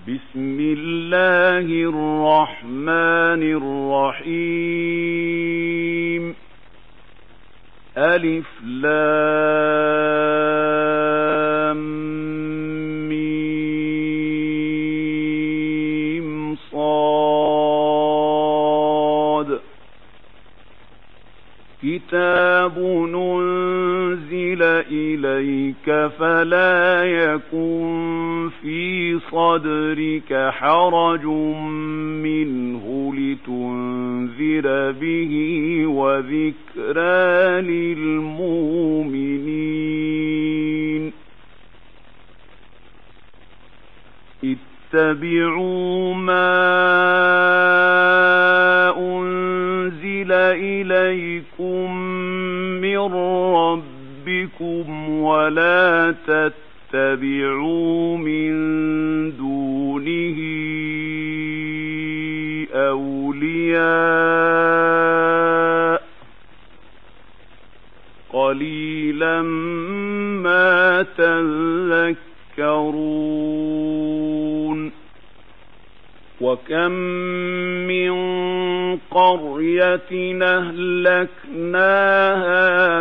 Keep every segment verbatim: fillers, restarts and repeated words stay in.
بسم الله الرحمن الرحيم. ألف لام ميم صاد. كتاب أنزل إليك فلا يكن في صدرك حرج منه لتنذر به وذكرى للمؤمنين. اتبعوا ما أنزل إليكم من ربكم ولا تتبعوا من دونه أولياء قليلا ما تذكرون. وكم من قرية أهلكناها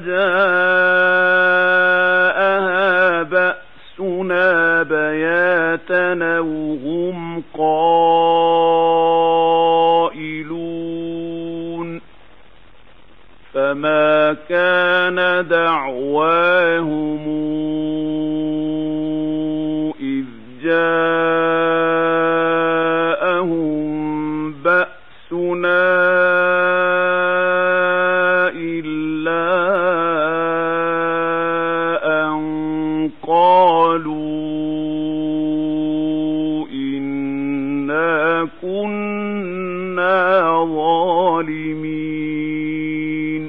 فجاءها بأسنا بياتا وهم قائلون. فما كان دعواهم إذ جاءهم بأسنا إلا أن قالوا إنا كنا ظالمين.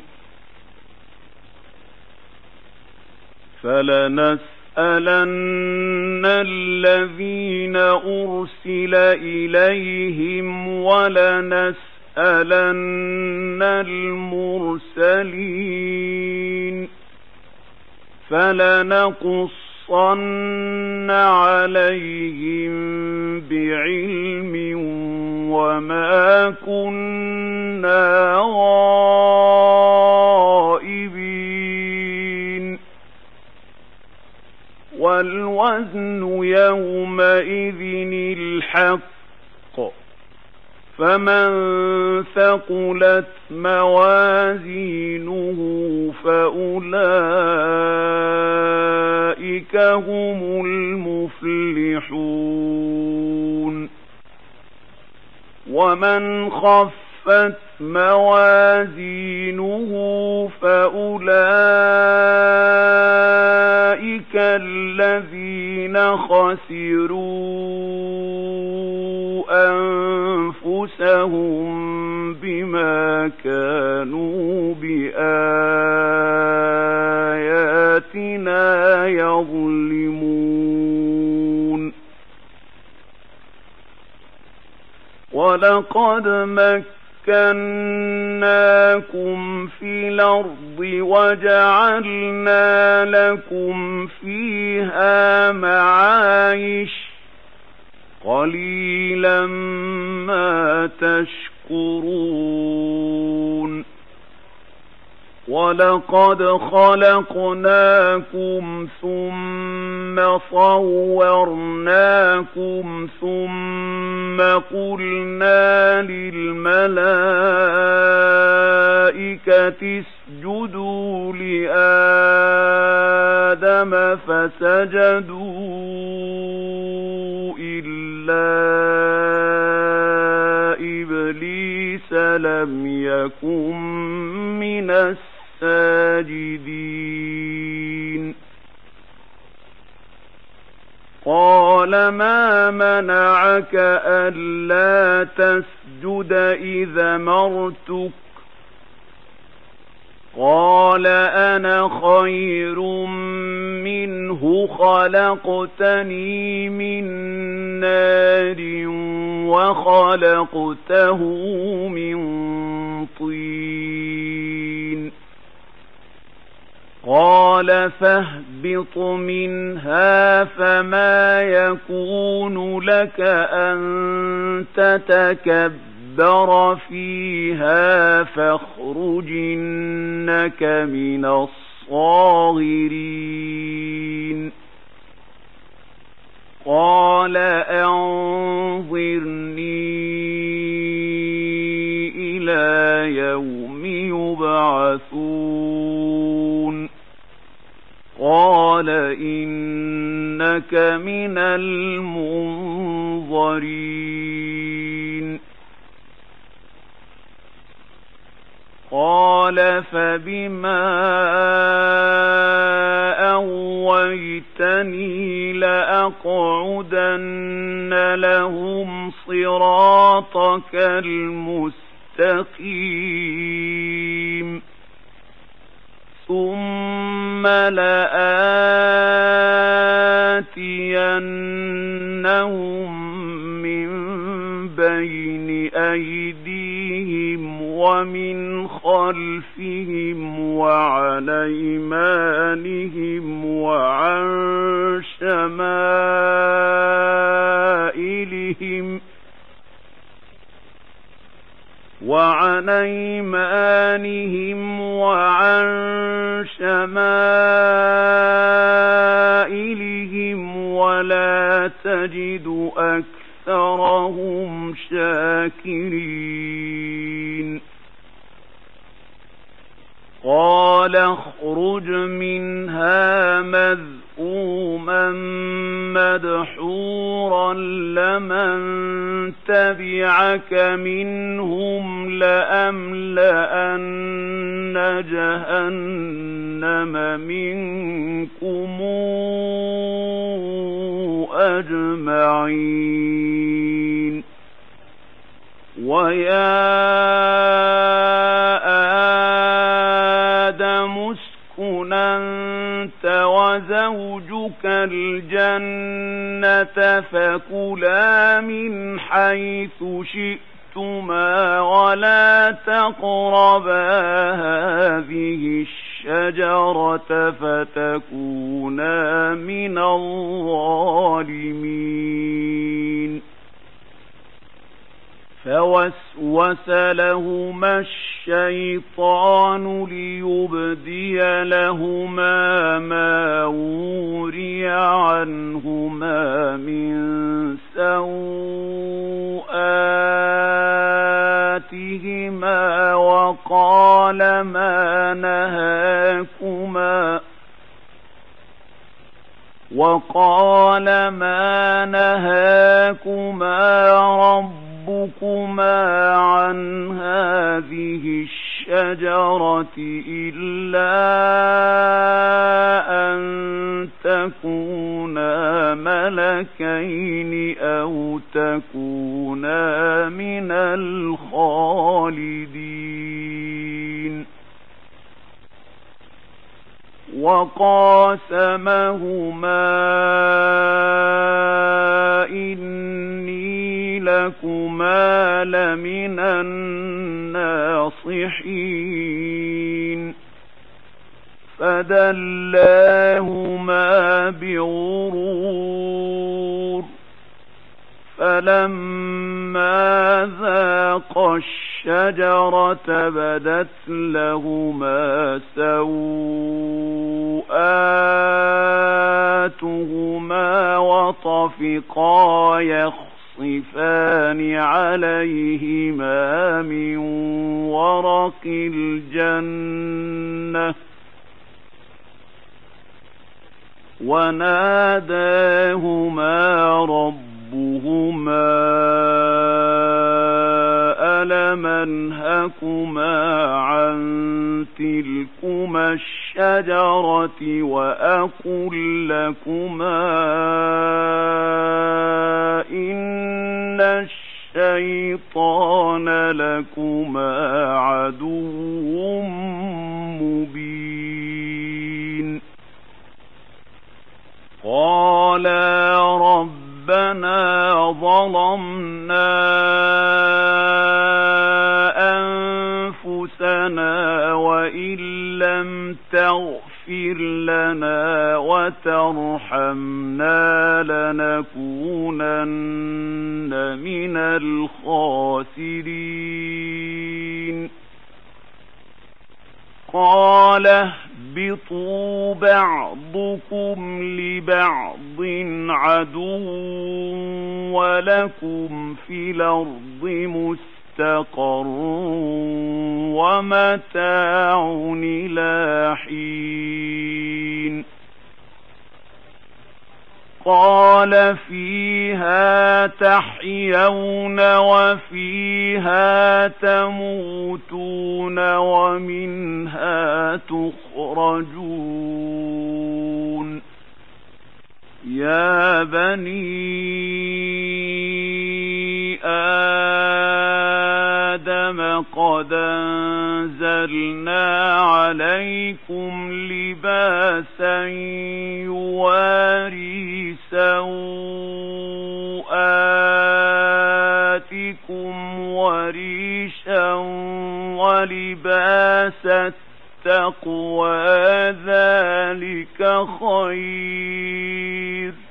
فلنسألن الذين أرسل إليهم ولنسألن المرسلين. فلنقصن عليهم بعلم وما كنا غائبين. والوزن يومئذ الحق. فمن ثقلت موازينه فأولئك هم المفلحون. ومن خفت موازينه فأولئك الذين خسروا أنفسهم بما كانوا بآياتنا يظلمون. ولقد مكناكم في الأرض وجعلنا لكم فيها معايش قليلا ما تشكرون. ولقد خلقناكم ثم صورناكم ثم قلنا للملائكة اسجدوا لآدم فسجدوا إلا إبليس لم يكن من الساجدين. قال ما منعك ألا تسجد إذا أمرتك؟ قال أنا خير منه خلقتني من نار وخلقته من طين. قال فاهبط فاهبط منها فما يكون لك أن تتكبر فيها فاخرج إنك من الصاغرين قال أنظرني إلى يوم يبعثون قال إنك من المنظرين قال فبما أغويتني لأقعدن لهم صراطك المستقيم ثم لآتينهم من بين أيديهم ومن خلفهم وعن أيمانهم وعن شمائلهم وعن أيمانهم وعن شمائلهم ولا تجد أكثرهم شاكرين قال اخرج منها مذءوما مدحورا لمن تبعك منهم لأملأن جهنم منكم أجمعين ويا آدم اسكن أنت وزوجك الجنة فكلا من حيث شئتما ولا تقربا هذه الشجرة فتكونا من الظالمين فوسوس لهما الشيطان ليبدي لهما ما وري عنهما من سوآتهما وقال ما نهاكما وقال ما نهاكما رب ربكما عن هذه الشجرة إلا أن تكونا ملكين أو تكونا من الخالدين وقاسمهما إني لكما لمن الناصحين فدلاهما بغرور فلما ذاقا الشجرة بدت لهما سوآتهما وطفقا يخصفان عليهما من ورق الجنة وناداهما ربهما ألم أنهكما عن تلكما الشجرة وأقل لكما إن الشيطان لكما عدو مبين قالا ربنا ظلمنا أنفسنا وإن لم تغفر لنا ترحمنا لنكونن من الخاسرين. قال اهبطوا بعضكم لبعض عدو ولكم في الأرض مستقر ومتاع إلى حين. قال فيها تحيون وفيها تموتون ومنها تخرجون. يا بني آدم قد أنزلنا عليكم لباسا يواري سوآتكم وريشا ولباس التقوى ذلك خير.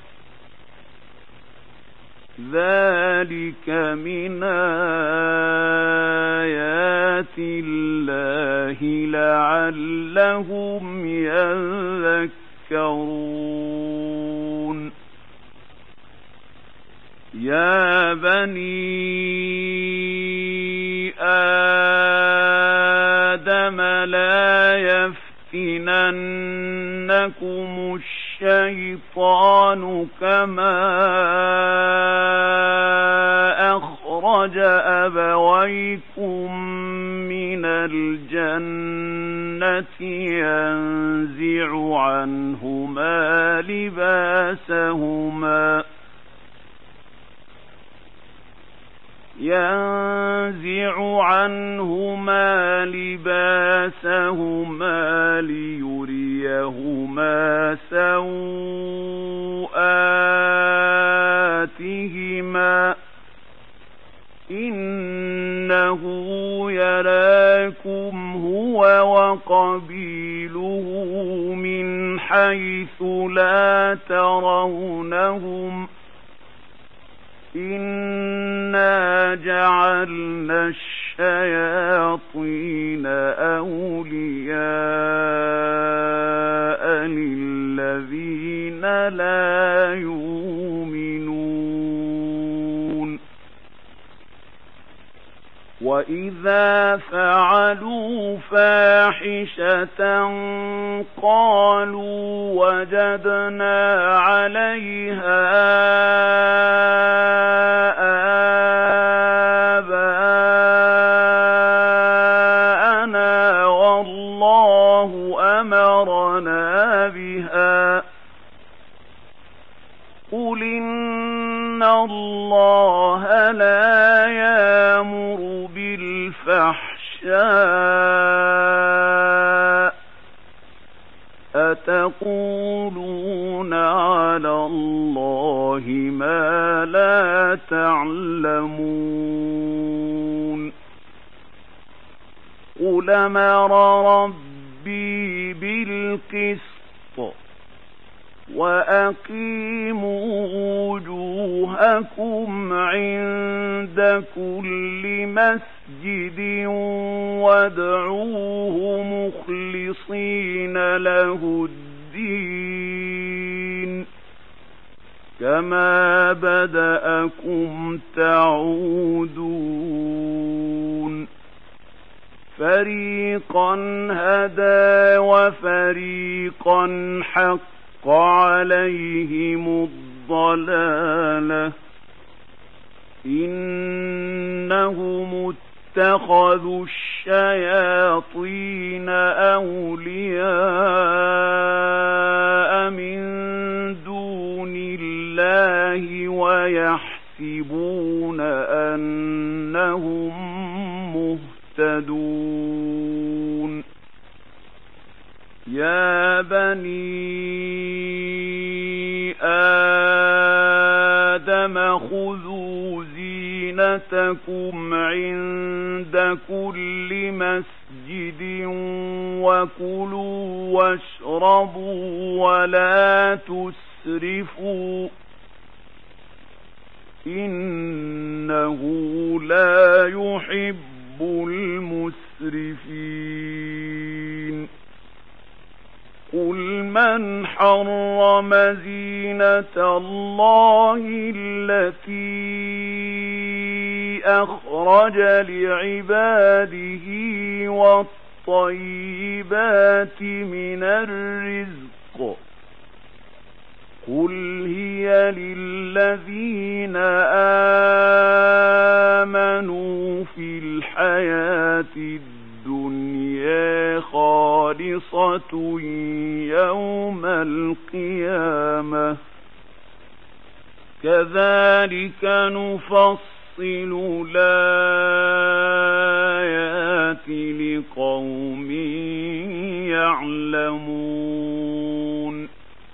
ذلك من آيات الله لعلهم يذكرون. يا بني آدم لا يفتننكم الشيطان كما أخرج أبويكم من الجنة ينزع عنهما لباسهما ينزع عنهما لباسهما ليريهما سوآتهما إنه يراكم هو وقبيله من حيث لا ترونهم إنا جعلنا الشياطين أولياء للذين لا يؤمنون. وإذا فعلوا فاحشة قالوا وجدنا عليها آباءنا والله أمرنا بها قل إن الله لا يأمر بالفحشاء أتقولون على الله ما لا تعلمون. قل أمر ربي بالقسط وأقيموا وجوهكم عند كل مسجد وادعوه مخلصين له الدين كما بدأكم تعودون. فريقا هدى وفريقا حق عليهم الضلالة إنهم اتخذوا الشياطين أولياء من دون الله ويحسبون أنهم مهتدون. يا بني آدم خذوا زينتكم عند كل مسجد مسجد وكلوا واشربوا ولا تسرفوا إنه لا يحب المسرفين قل من حرم زينة الله التي أخرج لعباده والطيبات من الرزق قل هي للذين آمنوا في الحياة الدنيا خالصة يوم القيامة كذلك نفصل الآيات لقوم يعلمون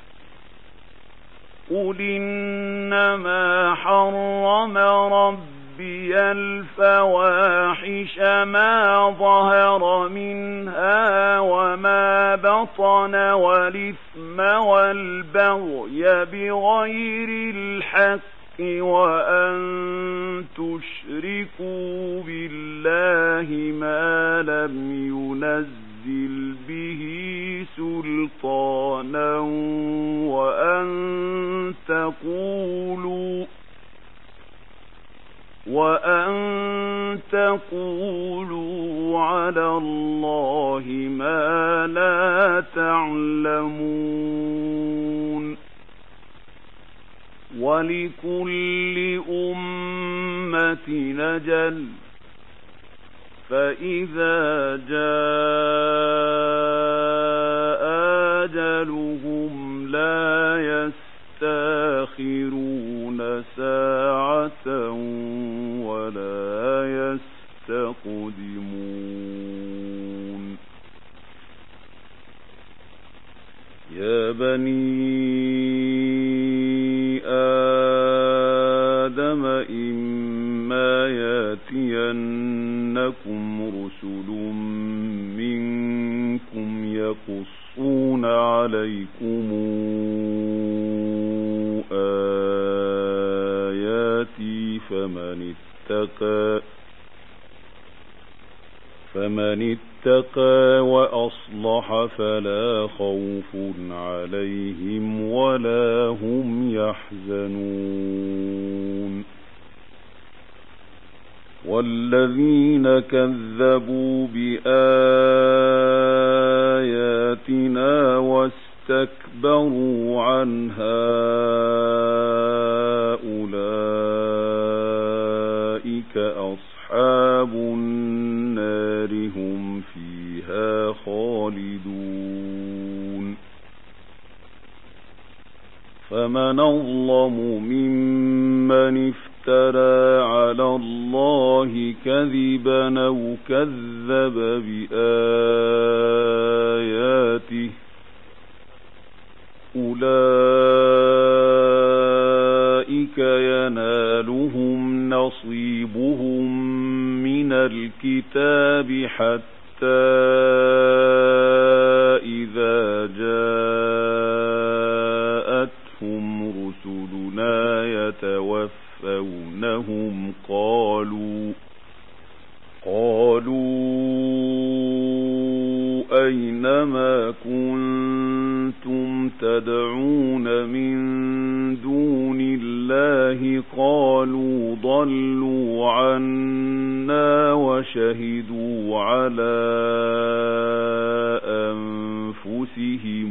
قل إنما حرم ربي الفواحش ما ظهر منها وما بطن والإثم والبغي بغير الحق وأن تشركوا بالله ما لم ينزل به سلطانا وأن تقولوا وأن تقولوا على الله ما لا تعلمون ولكل أمة أجل فإذا جاء أجلهم لا يستأخرون ساعة ولا يستقدمون يا بني آدم إما يأتينكم رسل منكم يقصون عليكم آياتي فمن اتقى فمن اتقى وأصلح فلا خوف عليهم ولا هم يحزنون والذين كذبوا بآياتنا واستكبروا عنها أولئك أصحاب النار هم فيها خالدون فمن أظلم ممن افترى على الله كذبا أو كذب بآياته أولئك ينالهم نصيبهم من الكتاب حتى إذا جاءتهم رسلنا يتوفونهم قالوا قالوا أينما كنتم تدعون من دون الله قالوا ضلوا عنا وشهدوا على أنفسهم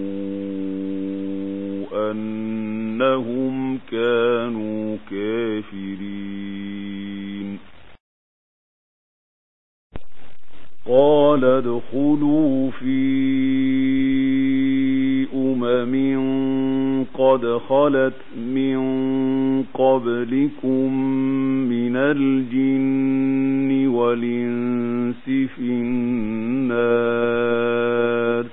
أنهم كانوا كافرين قال ادخلوا في أمم قد خلت من قبلكم من الجن والإنس في النار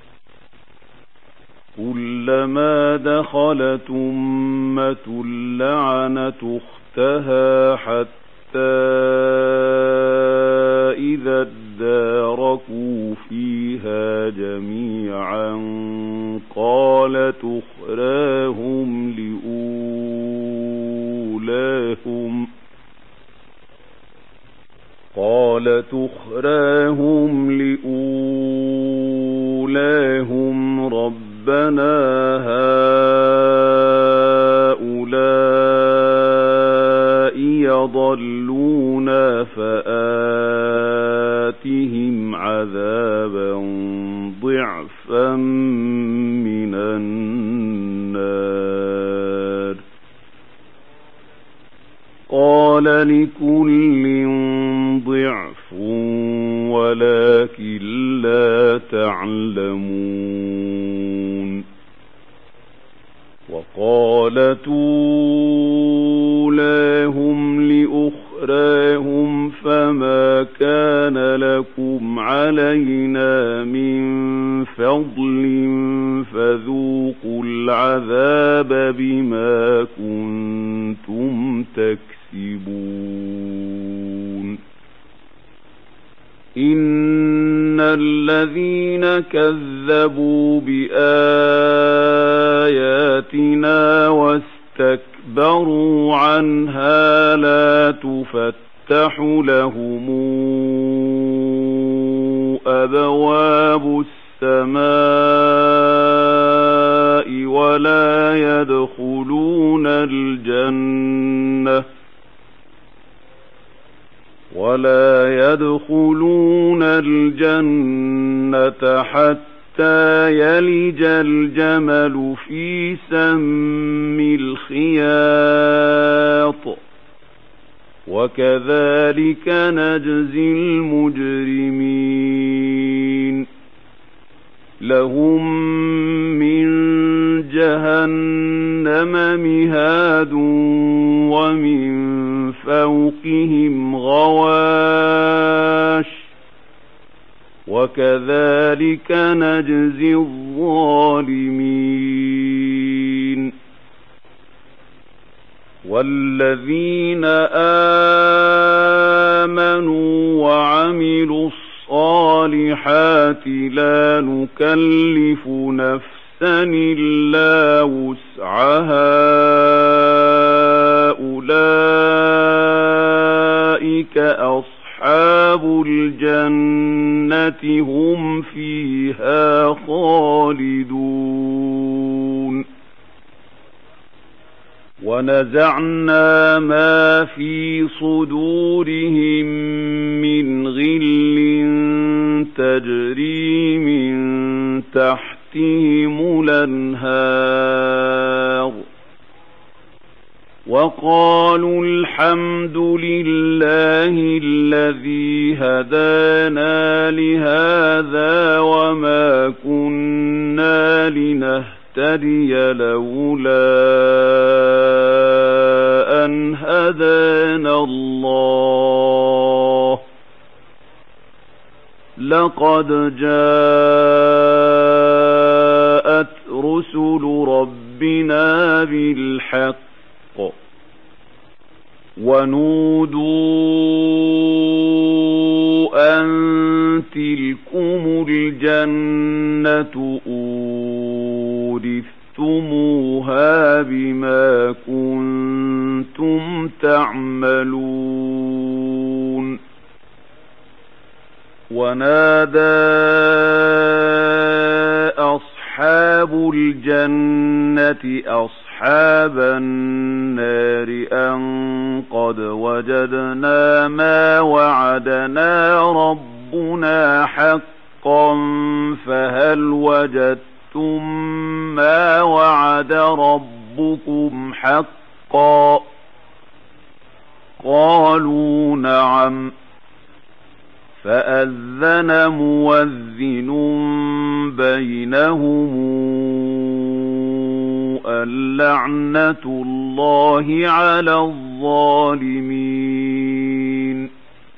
كلما دخلت أمة لعنت أختها حتى إذا اداركوا فاشتركوا فيها جميعا قالت أخراهم لأولاهم قالت أخراهم لأولاهم ربنا هؤلاء يضلونا فآتهم عذابا ضعفا من النار قال لكل ضعف ولكن لا تعلمون وقالت أولاهم لأخراهم فما كان لكم علينا من فضل فذوقوا العذاب بما كنتم تكسبون إن الذين كذبوا بآياتنا واستكبروا عنها لا تفتح لهم أبواب السماء ولا يدخلون الجنة ولا يدخلون الجنة حتى يلج الجمل في سم الخياط وكذلك نجزي المجرمين لهم من جهنم مهاد ومن فوقهم غواش وكذلك نجزي الظالمين والذين آمنوا وعملوا الصالحات لا نكلف نفسا إلا وسعها أولئك أصحاب الجنة هم فيها خالدون ونزعنا ما في صدورهم من غل تجري من تحتهم الأنهار وقالوا الحمد لله الذي هدانا لهذا وما كنا لنهتدي لولا أن هدانا الله لقد جاءت رسل ربنا بالحق ونودوا أن تلكم الجنة أورثتموها بما كنتم تعملون ونادى أصحاب الجنة أصحاب النار أن قد وجدنا ما وعدنا ربنا حقا فهل وجدتم ما وعد ربكم حقا قالوا نعم فأذن مؤذن بينهم اللعنة الله على الظالمين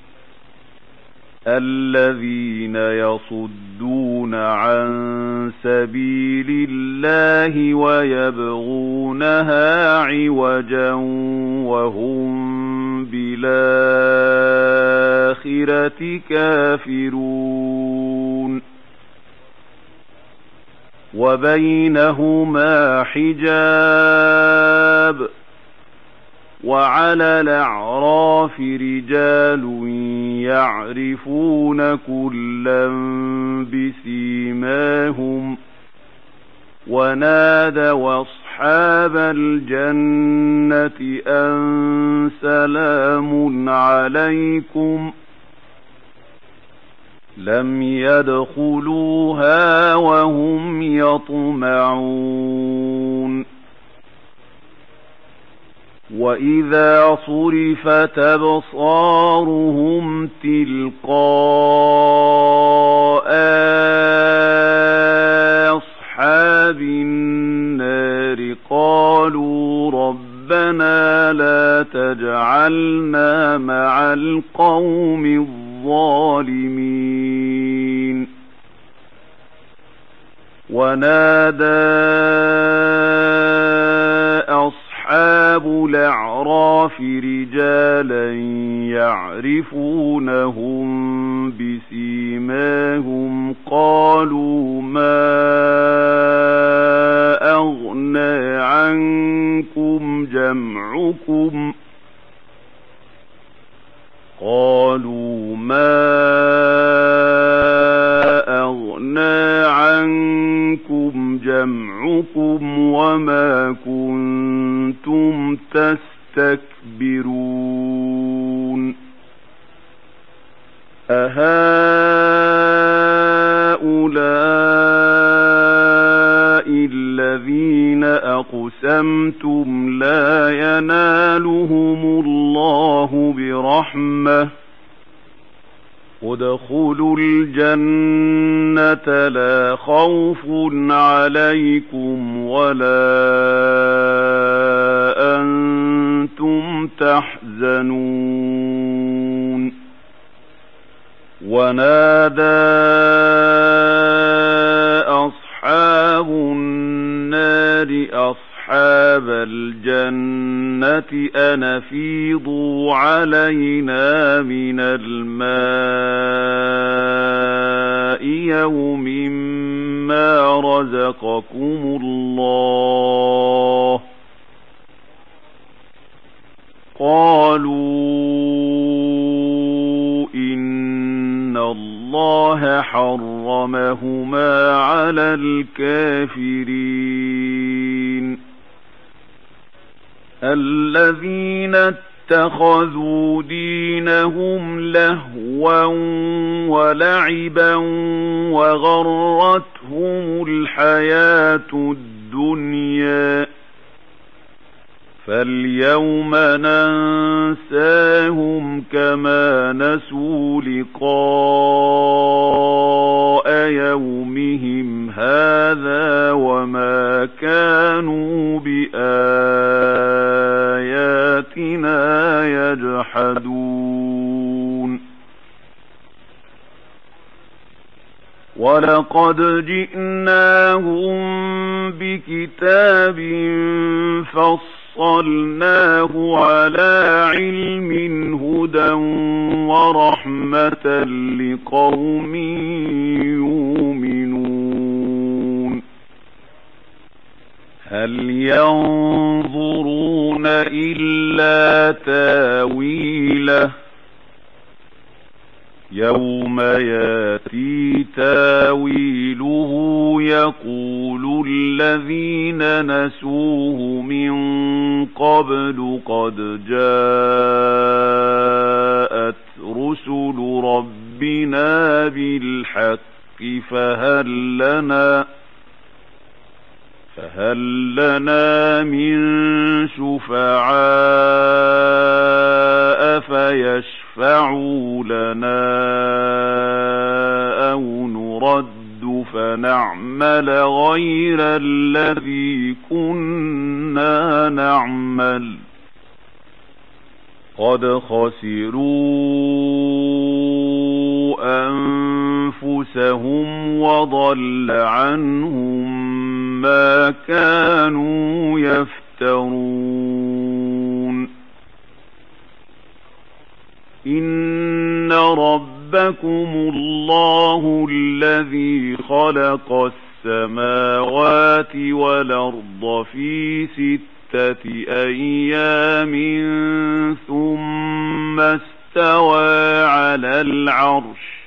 الذين يصدون عن سبيل الله ويبغونها عوجا وهم بالآخرة الْآخِرَةِ كَافِرُونَ وَبَيْنَهُمَا حِجَابٌ وَعَلَى الْأَعْرَافِ رِجَالٌ يَعْرِفُونَ كُلًّا بِسِيمَاهُمْ ونادوا أصحاب الجنة أن سلام عليكم لم يدخلوها وهم يطمعون وإذا صرفت أبصارهم تلقاء أصحاب النار قالوا ربنا لا تجعلنا مع القوم الظالمين ونادى أصحاب الأعراف رجالا يعرفونهم بسيماهم قالوا ما أغنى عنكم جمعكم قالوا ما أغنى عنكم جمعكم وما كنتم تستكبرون أهؤلاء الذين أقسمتم لا ينالهم الله برحمة ادخلوا الجنة لا خوف عليكم ولا أنتم تحزنون ونادى أصحاب النار أصحاب الجنة أن أفيضوا علينا من الماء يوم ما رزقكم الله قالوا إن الله حرمهما على الكافرين الذين اتخذوا دينهم لهوا ولعبا وغرتهم الحياة الدنيا فاليوم ننساهم كما نسوا لقاء يومهم هذا وما كانوا بآياتنا يجحدون ولقد جئناهم بكتاب فصلناه على علم هدى ورحمة لقوم يؤمنون هل ينظرون إلا تاويله يوم ياتي تاويله يقول الذين نسوه من قبل قد جاءت رسل ربنا بالحق فهل لنا فهل لنا من شفعاء فيشفعوا لنا أو نرد فنعمل غير الذي كنا نعمل قد خسروا أنفسهم وضل عنهم ما كانوا يفترون إن إن ربكم الله الذي خلق السماوات والأرض في ستة أيام ثم استوى على العرش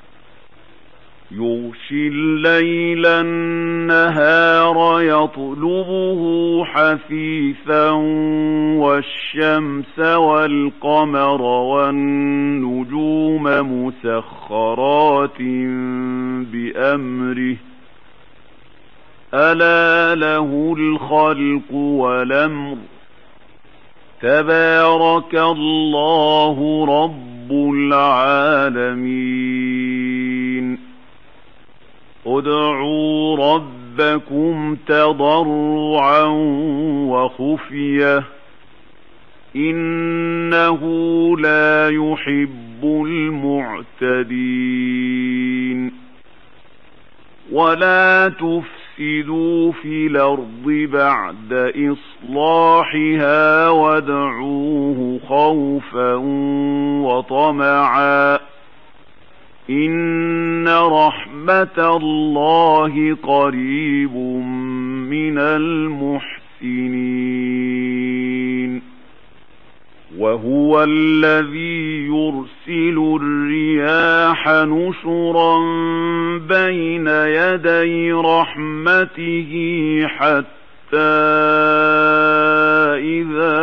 يغشي الليل النهار يطلبه حثيثا والشمس والقمر والنجوم مسخرات بأمره ألا له الخلق والأمر تبارك الله رب العالمين ادعوا ربكم تضرعا وخفية إنه لا يحب المعتدين ولا تفسدوا في الأرض بعد إصلاحها وادعوه خوفا وطمعا إن رحمة الله قريب من المحسنين وهو الذي يرسل الرياح نشرا بين يدي رحمته حتى إذا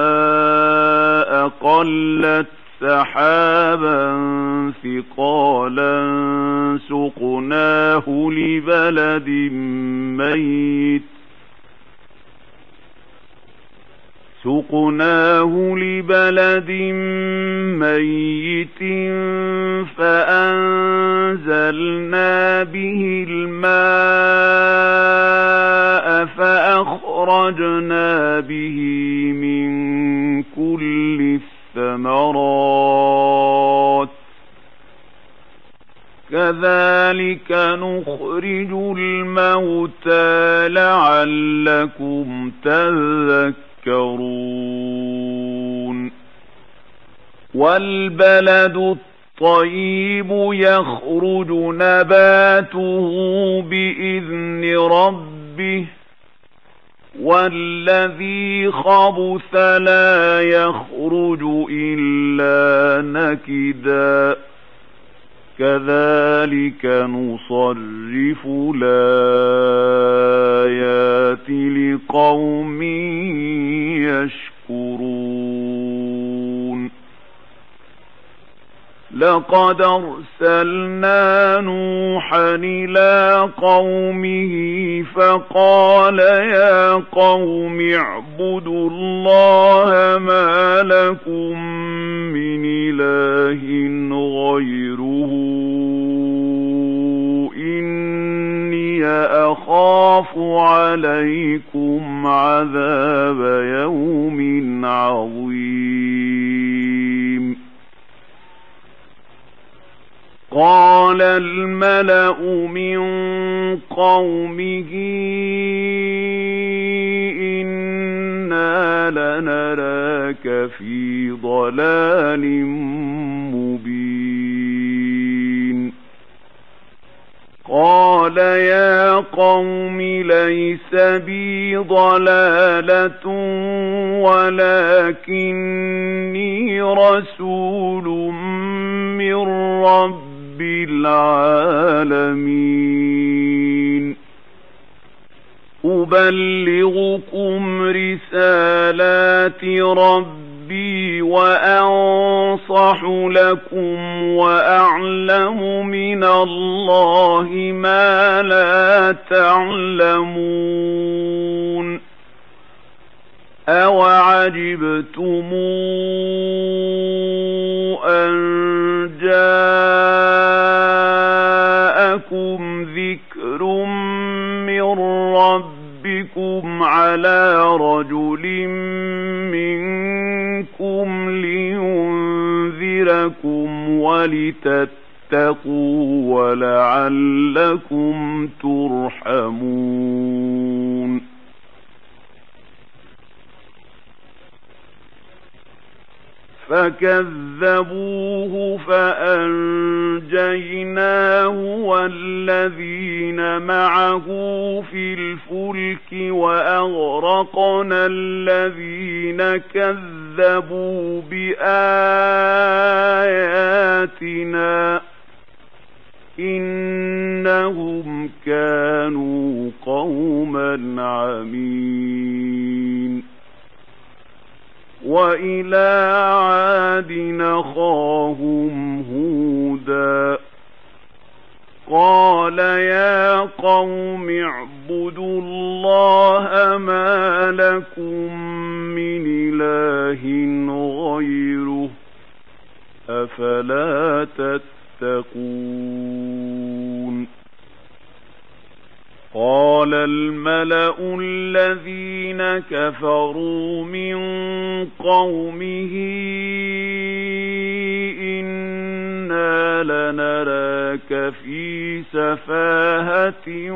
أقلت سحابا ثقالا سقناه لبلد ميت سقناه لبلد ميت فأنزلنا به الماء فأخرجنا به من كل الثمرات كذلك نخرج الموتى لعلكم تذكرون والبلد الطيب يخرج نباته بإذن ربه والذي خبث لا يخرج إلا نكدا كذلك نصرف الآيات لقوم يشكرون لقد أرسلنا نوحا إلى قومه فقال يا قوم اعبدوا الله ما لكم من إله غيره إني أخاف عليكم عذاب يوم عظيم قال الملأ من قومه إنا لنراك في ضلال مبين قال يا قوم ليس بي ضلالة ولكني رسول من رب العالمين أبلغكم رسالات ربي وأنصح لكم وأعلم من الله ما لا تعلمون أوعجبتم أن جاءكم ذكر من ربكم على رجل منكم لينذركم ولتتقوا ولعلكم ترحمون فكذبوه فأنجيناه والذين معه في الفلك وأغرقنا الذين كذبوا بآياتنا إنهم كانوا قوما عمين. وإلى عاد أخاهم هودا قال يا قوم اعبدوا الله ما لكم من إله غيره أفلا تتقون. قال الملأ الذين كفروا من قومه إنا لنراك في سفاهة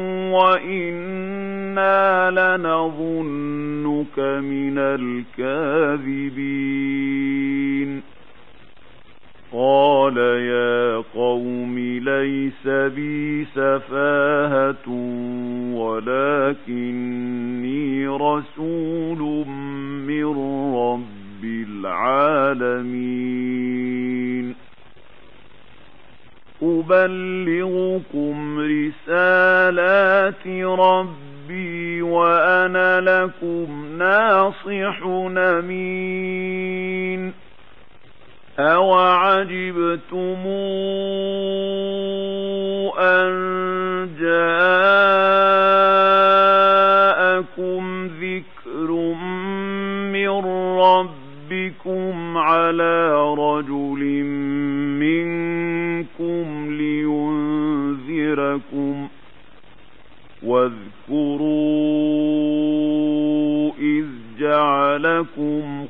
وإنا لنظنك من الكاذبين. قال يا قوم ليس بي سفاهة ولكني رسول من رب العالمين أبلغكم رسالات ربي وأنا لكم ناصح أمين. أَوَعَجِبْتُمْ أَنْ جَاءَكُمْ ذِكْرٌ مِّنْ رَبِّكُمْ عَلَى رَجُلٍ مِّنْكُمْ لِيُنْذِرَكُمْ واذكروا إذ جعلكم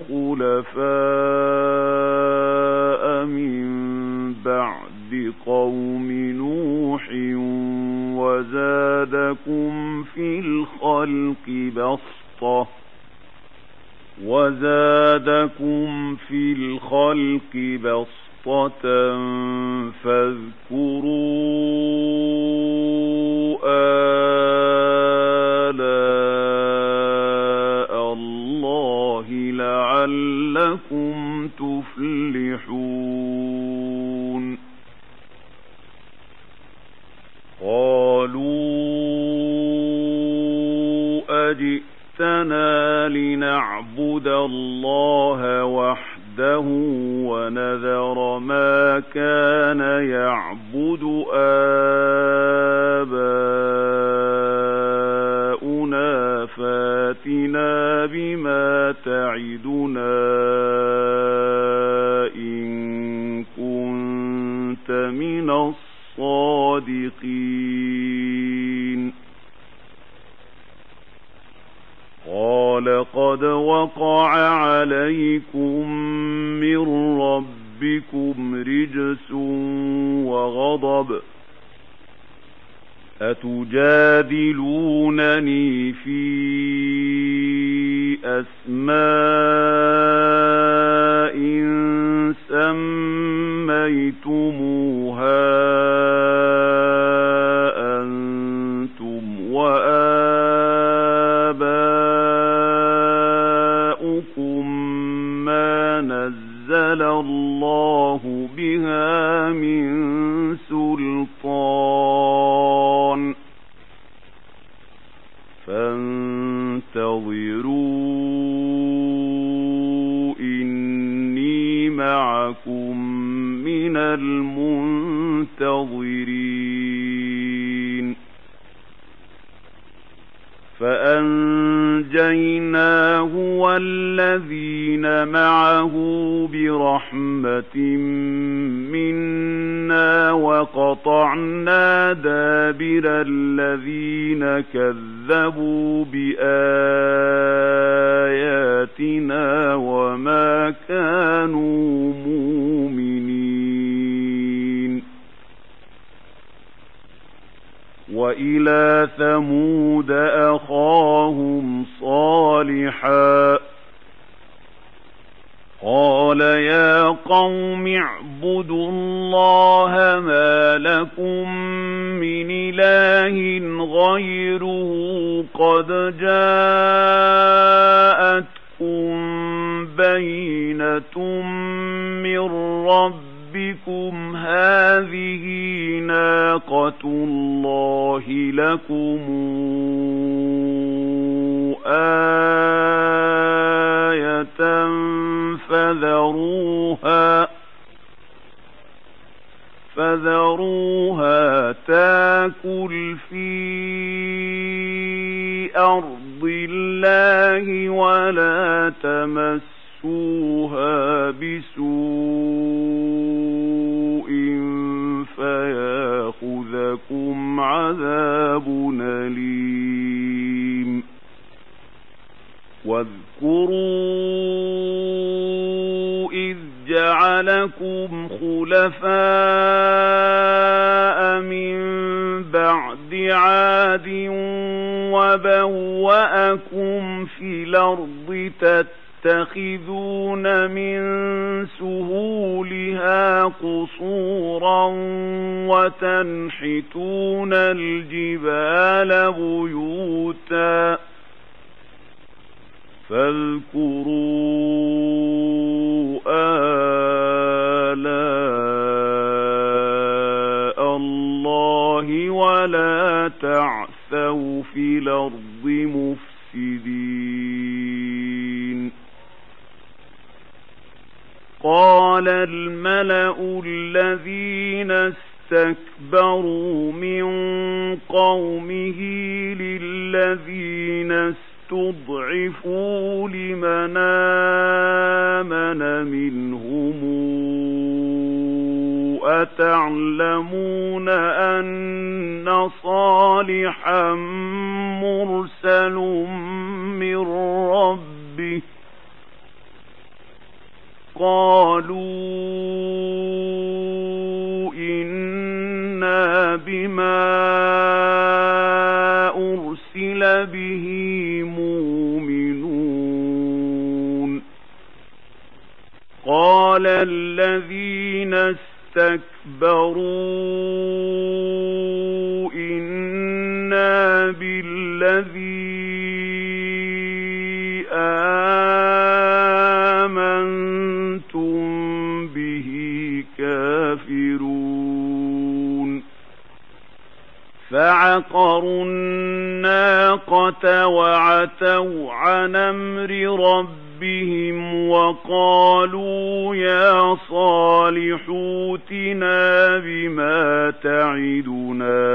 خلفاء من بعد قوم نوح وزادكم في الخلق بسطة وزادكم في الخلق بسطة فاذكروا آلاء الله لعلكم تفلحون. قالوا أجئتنا لنعبد الله وحده ونذر ما كان يعبد آباؤنا فاتنا بما تعدنا إن كنت من الصادقين. قال قد وقع عليكم من ربكم رجس وغضب أتجادلونني في أسماء سميتموها أنتم وآباؤكم ما نزل الله بها من سلطان فانتظروا إني معكم من المنتظرين. فأنجيناه والذين معه برحمة منا وقطعنا دابر الذين كذبوا بآياتنا وما كانوا مؤمنين. وإلى ثمود أخاهم صالحا قال يا قوم اعبدوا الله ما لكم من إله غيره قد جاءتكم بينة من ربكم هذه ناقة الله لكم آية فذروها فذروها تاكل في أرض الله ولا تمسوها بسوء فياخذكم عذاب أليم واذكروا إذ جعلكم خلفاء من بعد عاد وبوأكم في الأرض تتخذون من سهولها قصورا وتنحتون الجبال بيوتا فاذكروا آلاء الله ولا تعثوا في الأرض مفسدين. قال الملأ الذين استكبروا من قومه للذين استضعفوا لمن آمن منهم أتعلمون أن صالحا مرسل من ربه قالوا إنا بما أرسل به مؤمنون. قال الذين استكبروا إنا بالذي آمنتم به كافرون. فعقروا الناقة وعتوا عن أمر ربهم وقالوا يا صالح ائتنا بما تعدنا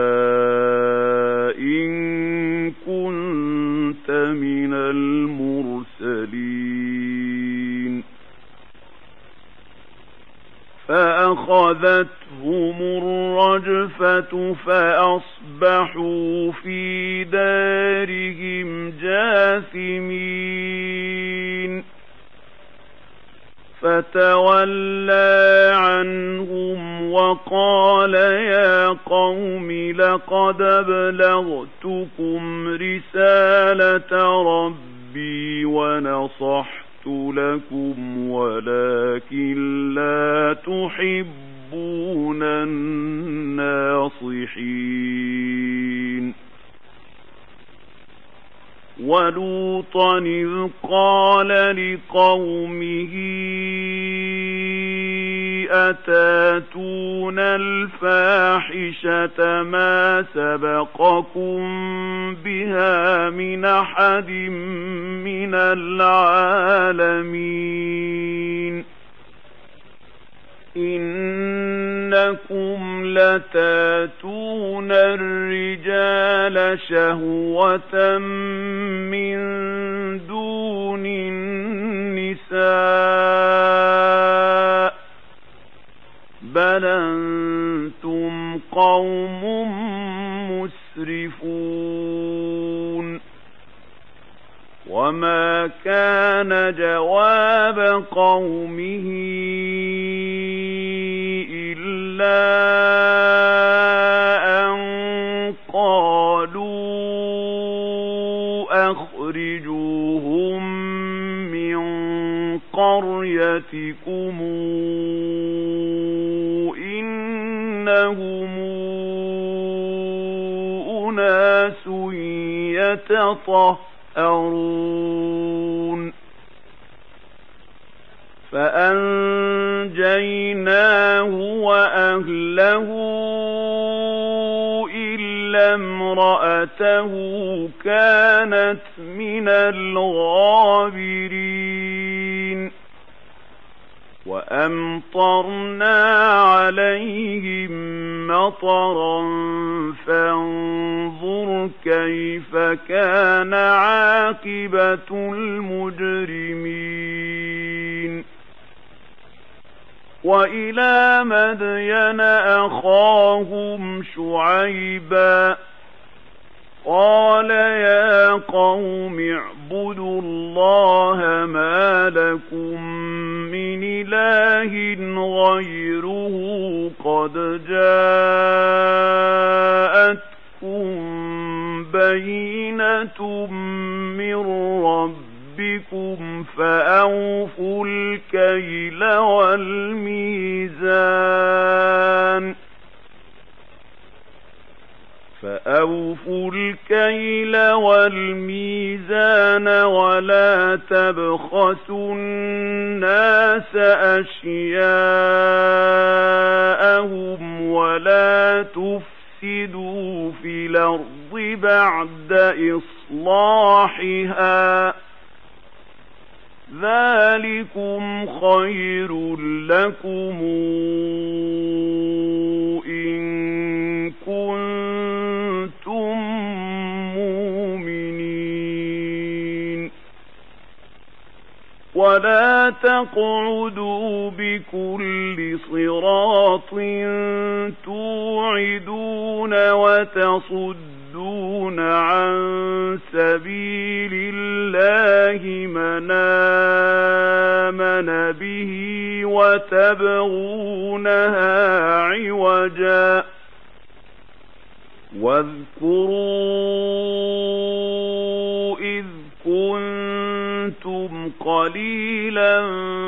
إن كنت من المرسلين. فأخذتهم الرجفة فأصبحوا في دارهم جاثمين. فتولى عنهم وقال يا قوم لقد أبلغتكم رسالة ربي ونصحت لكم ولكن لا تحبون الناصحين. ولوطا إذ قال لقومه أتاتون الفاحشة ما سبقكم بها من أحد من العالمين. إنكم لتاتون الرجال شهوة من دون النساء بل أنتم قوم مسرفون. وما كان جواب قومه إلا أن قالوا أخرجوهم من قريتكم إنهم أناس يتطهرون فأنجيناه وأهله إلا امرأته كانت من الغابرين وأمطرنا عليهم مطرا فانظر كيف كان عاقبة المجرمين وإلى مدين أخاهم شعيبا قال يا قوم اعبدوا الله ما لكم من إله غيره قد جاءتكم بينة من ربكم فأوفوا الكيل والميزان فأوفوا الكيل والميزان ولا تبخسوا الناس أشياءهم ولا تفسدوا في الأرض بعد إصلاحها ذلكم خير لكم إن كنتم مؤمنين ولا تقعدوا بكل صراط توعدون وتصدون عن سبيل الله من آمن به وتبغونها عوجا واذكروا إذ كنتم قليلا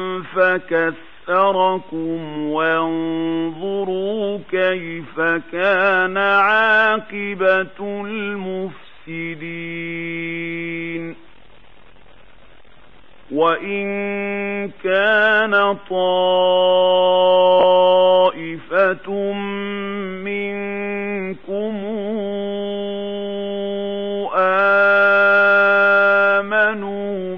فكثركم وانظروا كيف كان عاقبة المفسدين وإن كان طائفة منكم آمنوا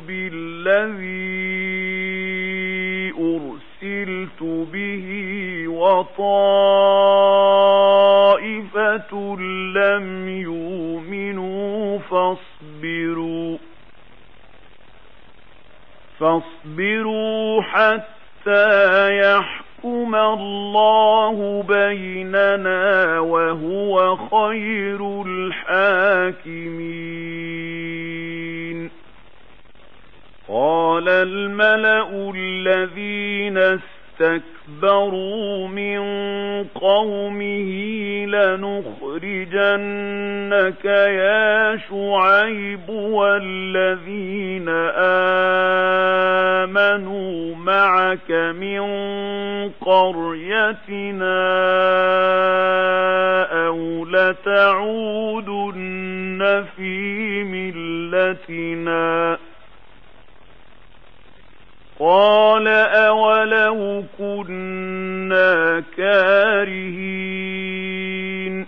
بالذي أرسلت به وطائفة لم يؤمنوا فاصبروا فاصبروا حتى يحكم الله بيننا وهو خير الحاكمين قال الملأ الذين استكبروا من قومه لنخرجنك يا شعيب والذين آمنوا معك من قريتنا أو لتعودن في ملتنا قال أولو كنا كارهين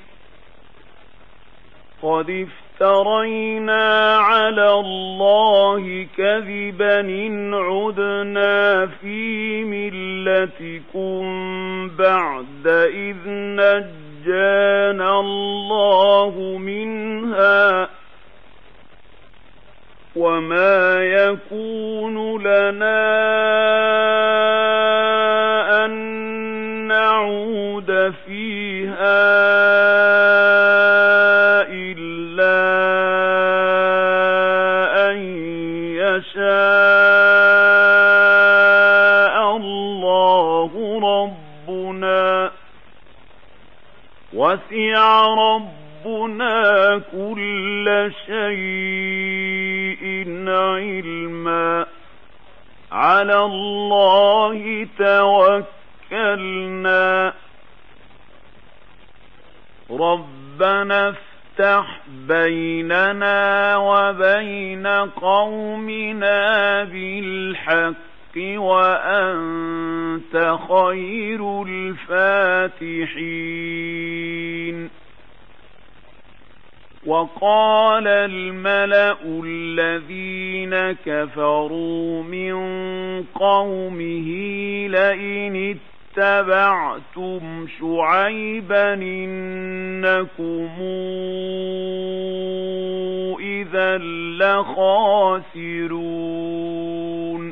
قد افترينا على الله كذبا إن عدنا في ملتكم بعد إذ نجانا الله منها وما يكون لنا أن نعود فيها إلا أن يشاء الله ربنا وسع ربنا كل شيء علما على الله توكلنا ربنا افتح بيننا وبين قومنا بالحق وأنت خير الفاتحين. وقال الملأ الذين كفروا من قومه لئن اتبعتم شعيبا إنكم إذا لخاسرون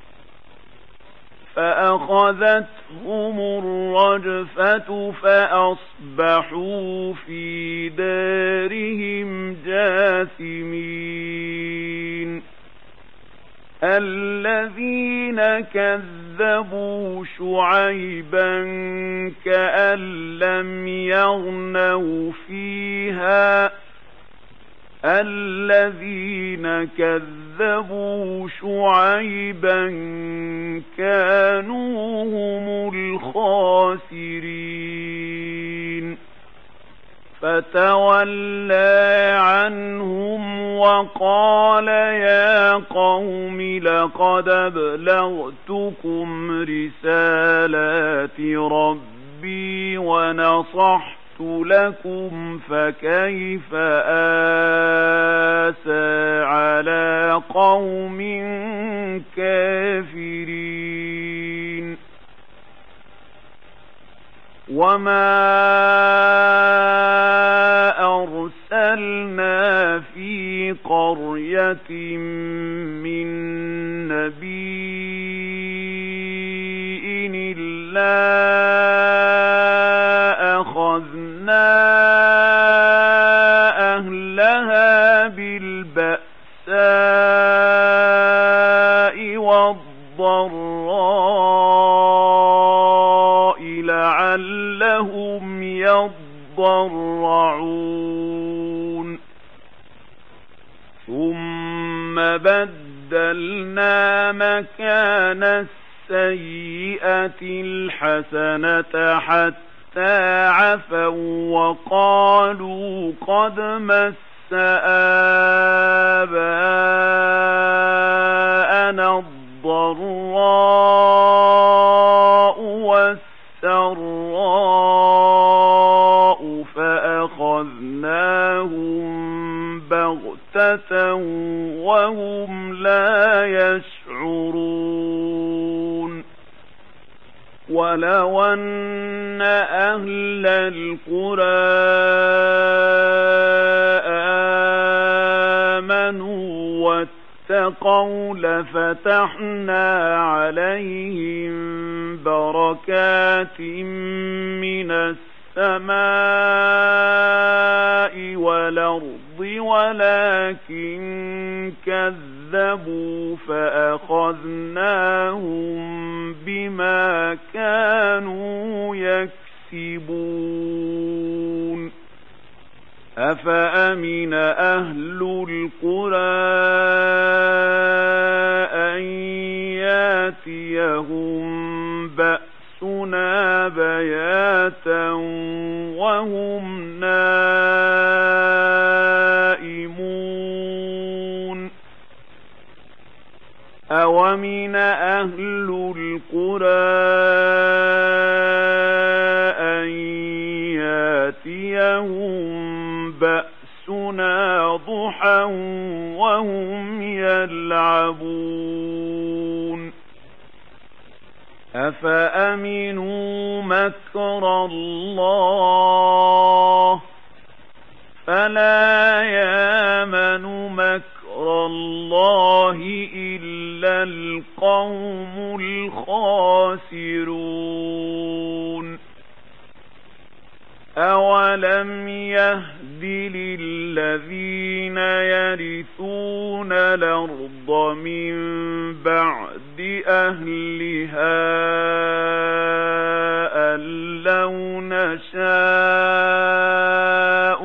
فأخذتهم الرجفة فأصبحوا في دارهم جاثمين. الذين كذبوا شعيبا كأن لم يغنوا فيها الذين كذبوا شعيبا كانوا هم الخاسرين. فتولى عنهم وقال يا قوم لقد أبلغتكم رسالات ربي ونصحت لكم فكيف آسى على قوم كافرين. وما أرسلنا في قرية من نبي إلا أخذنا أهلها بالبأساء والضراء لعلهم يضرعون. ثم بدلنا مكان السيئة الحسنة حتى عفوا وقالوا قد مس آباءنا الضراء والسراء فأخذناهم بغتة وهم لا يشعرون. ولو أن أهل القرى آمنوا واتقوا لفتحنا عليهم بركات من السماء والأرض ولكن كذبوا فأخذناهم بما كانوا يكسبون. أفأمن أهل القرى أن ياتيهم بأسنا بياتا وهم نائمون. أومن أهل القرى أن ياتيهم بأسنا ضحى وهم يلعبون. أفأمنوا مكر الله فلا يامن مكر الله إلا القوم الخاسرون. أولم يهد للذين يرثون الأرض من بعد أهلها أن لو نشاء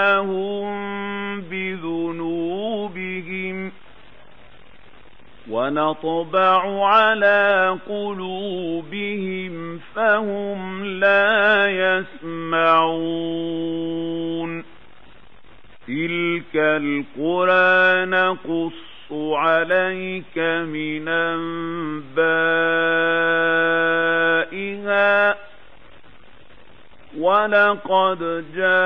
وصبناهم بذنوبهم ونطبع على قلوبهم فهم لا يسمعون تلك القرى نقص عليك من أنبائها ولقد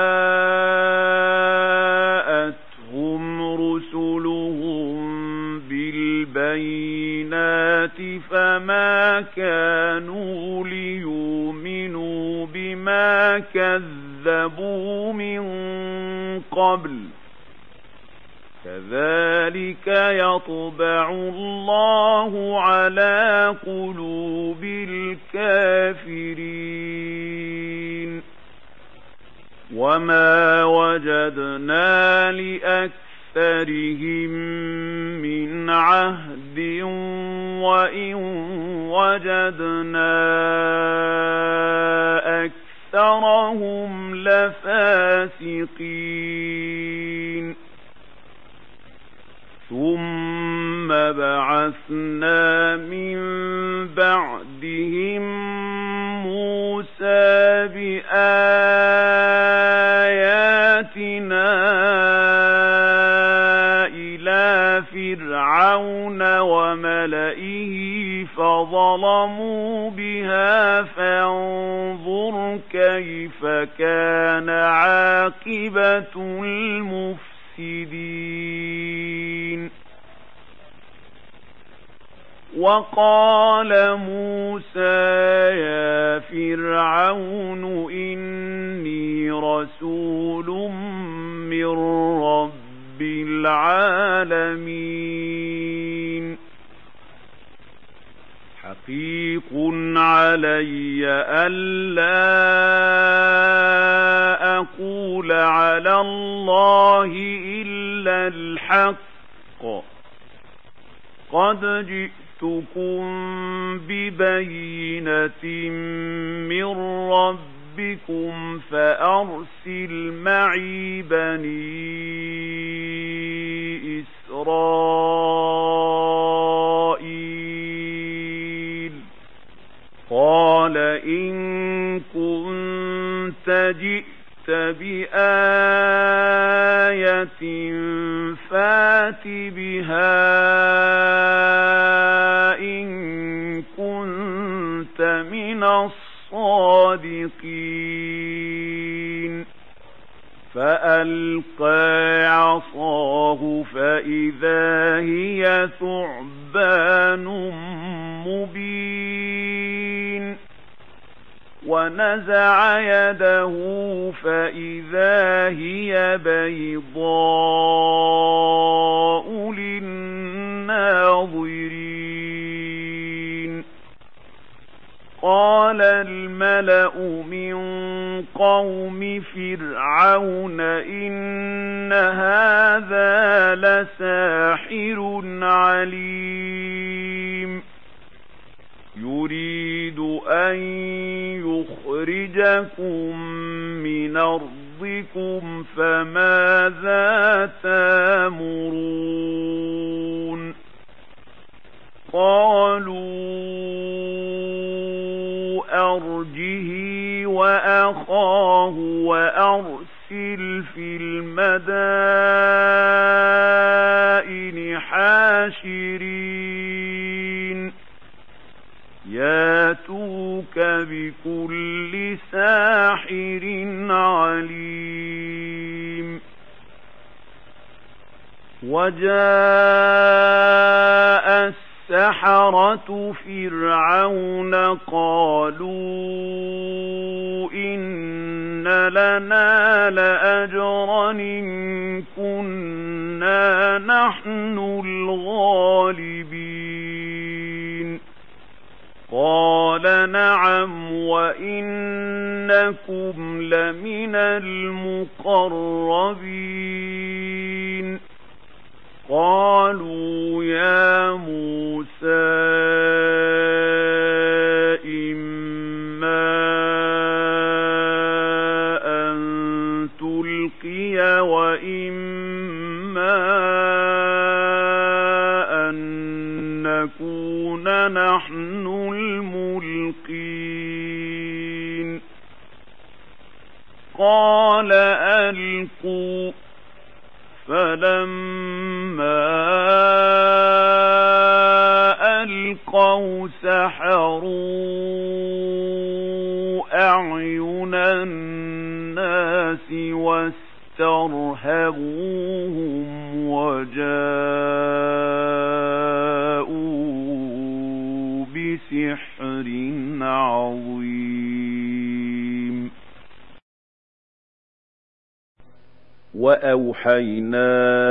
جاءتهم رسلهم بالبينات فما كانوا ليؤمنوا بما كذبوا من قبل كذلك يطبع الله على قلوب الكافرين وما وجدنا لأكثرهم من عهد وإن وجدنا أكثرهم لفاسقين ثم بعثنا من بعدهم موسى بآياتنا إلى فرعون وملئه فظلموا بها فانظر كيف كان عاقبة المفسدين وقال موسى يا فرعون إني رسول من رب العالمين حقيق علي ألا أقول على الله إلا الحق قد جئتكم ببينة من ربكم فأرسل معي بني إسرائيل قال إن كنت جئت بآية فات بها إن كنت من الصادقين فألقى عصاه فإذا هي ثعبان مبين ونزع يده فإذا هي بيضاء للناظرين قال الملأ من قوم فرعون إن هذا لساحر عليم يريد أن يخرجكم من أرضكم فماذا تأمرون قالوا أرجه وأخاه وأرسل في المدائن حاشرين ياتوك بكل ساحر عليم وجاء السحرة فرعون قالوا إن لنا لأجرا إن كنا نحن الغالبين قال نعم وإنكم لمن المقربين قالوا يا موسى إما أن تلقي وإما أن الملقين قال ألقوا فلما ألقوا سحروا أعين الناس واسترهبوهم وجاءوا بسحر عظيم وأوحينا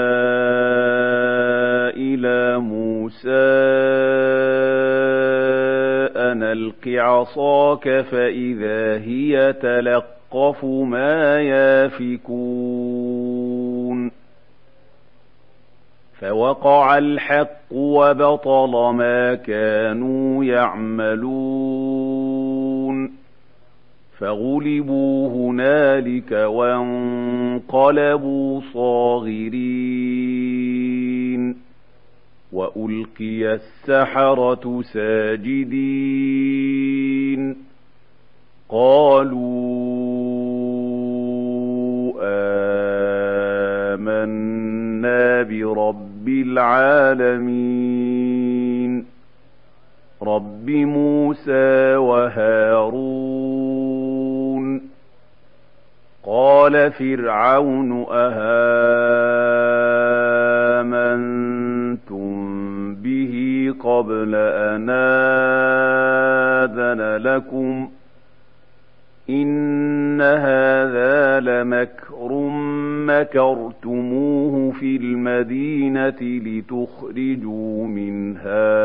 إلى موسى أن ألق عصاك فإذا هي تلقف ما يافكون فوقع الحق وبطل ما كانوا يعملون فغلبوا هنالك وانقلبوا صاغرين وألقي السحرة ساجدين قالوا آمنا برب العالمين رب موسى وهارون قال فرعون أهامنتم به قبل أن آذن لكم إن هذا لمكر مكرتموه في المدينة لتخرجوا منها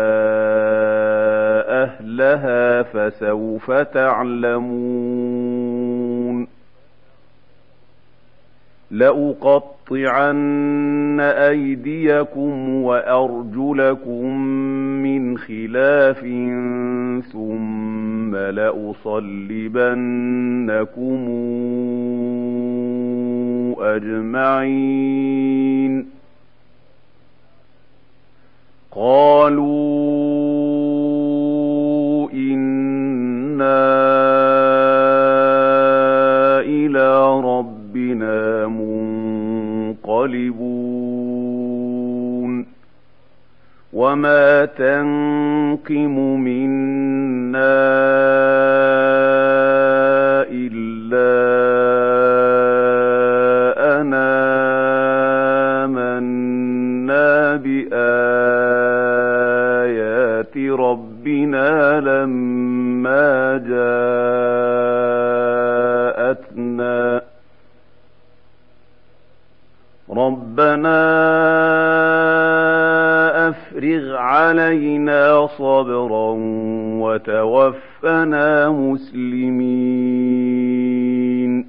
أهلها فسوف تعلمون لأقطعن أيديكم وأرجلكم من خلاف ثم لأصلبنكم أجمعين قالوا إنا إلى ربنا منقلبون وما تنقم منا إلا أن آمنا بآيات ربنا لما جاءتنا ربنا أفرغ علينا صبرا وتوفنا مسلمين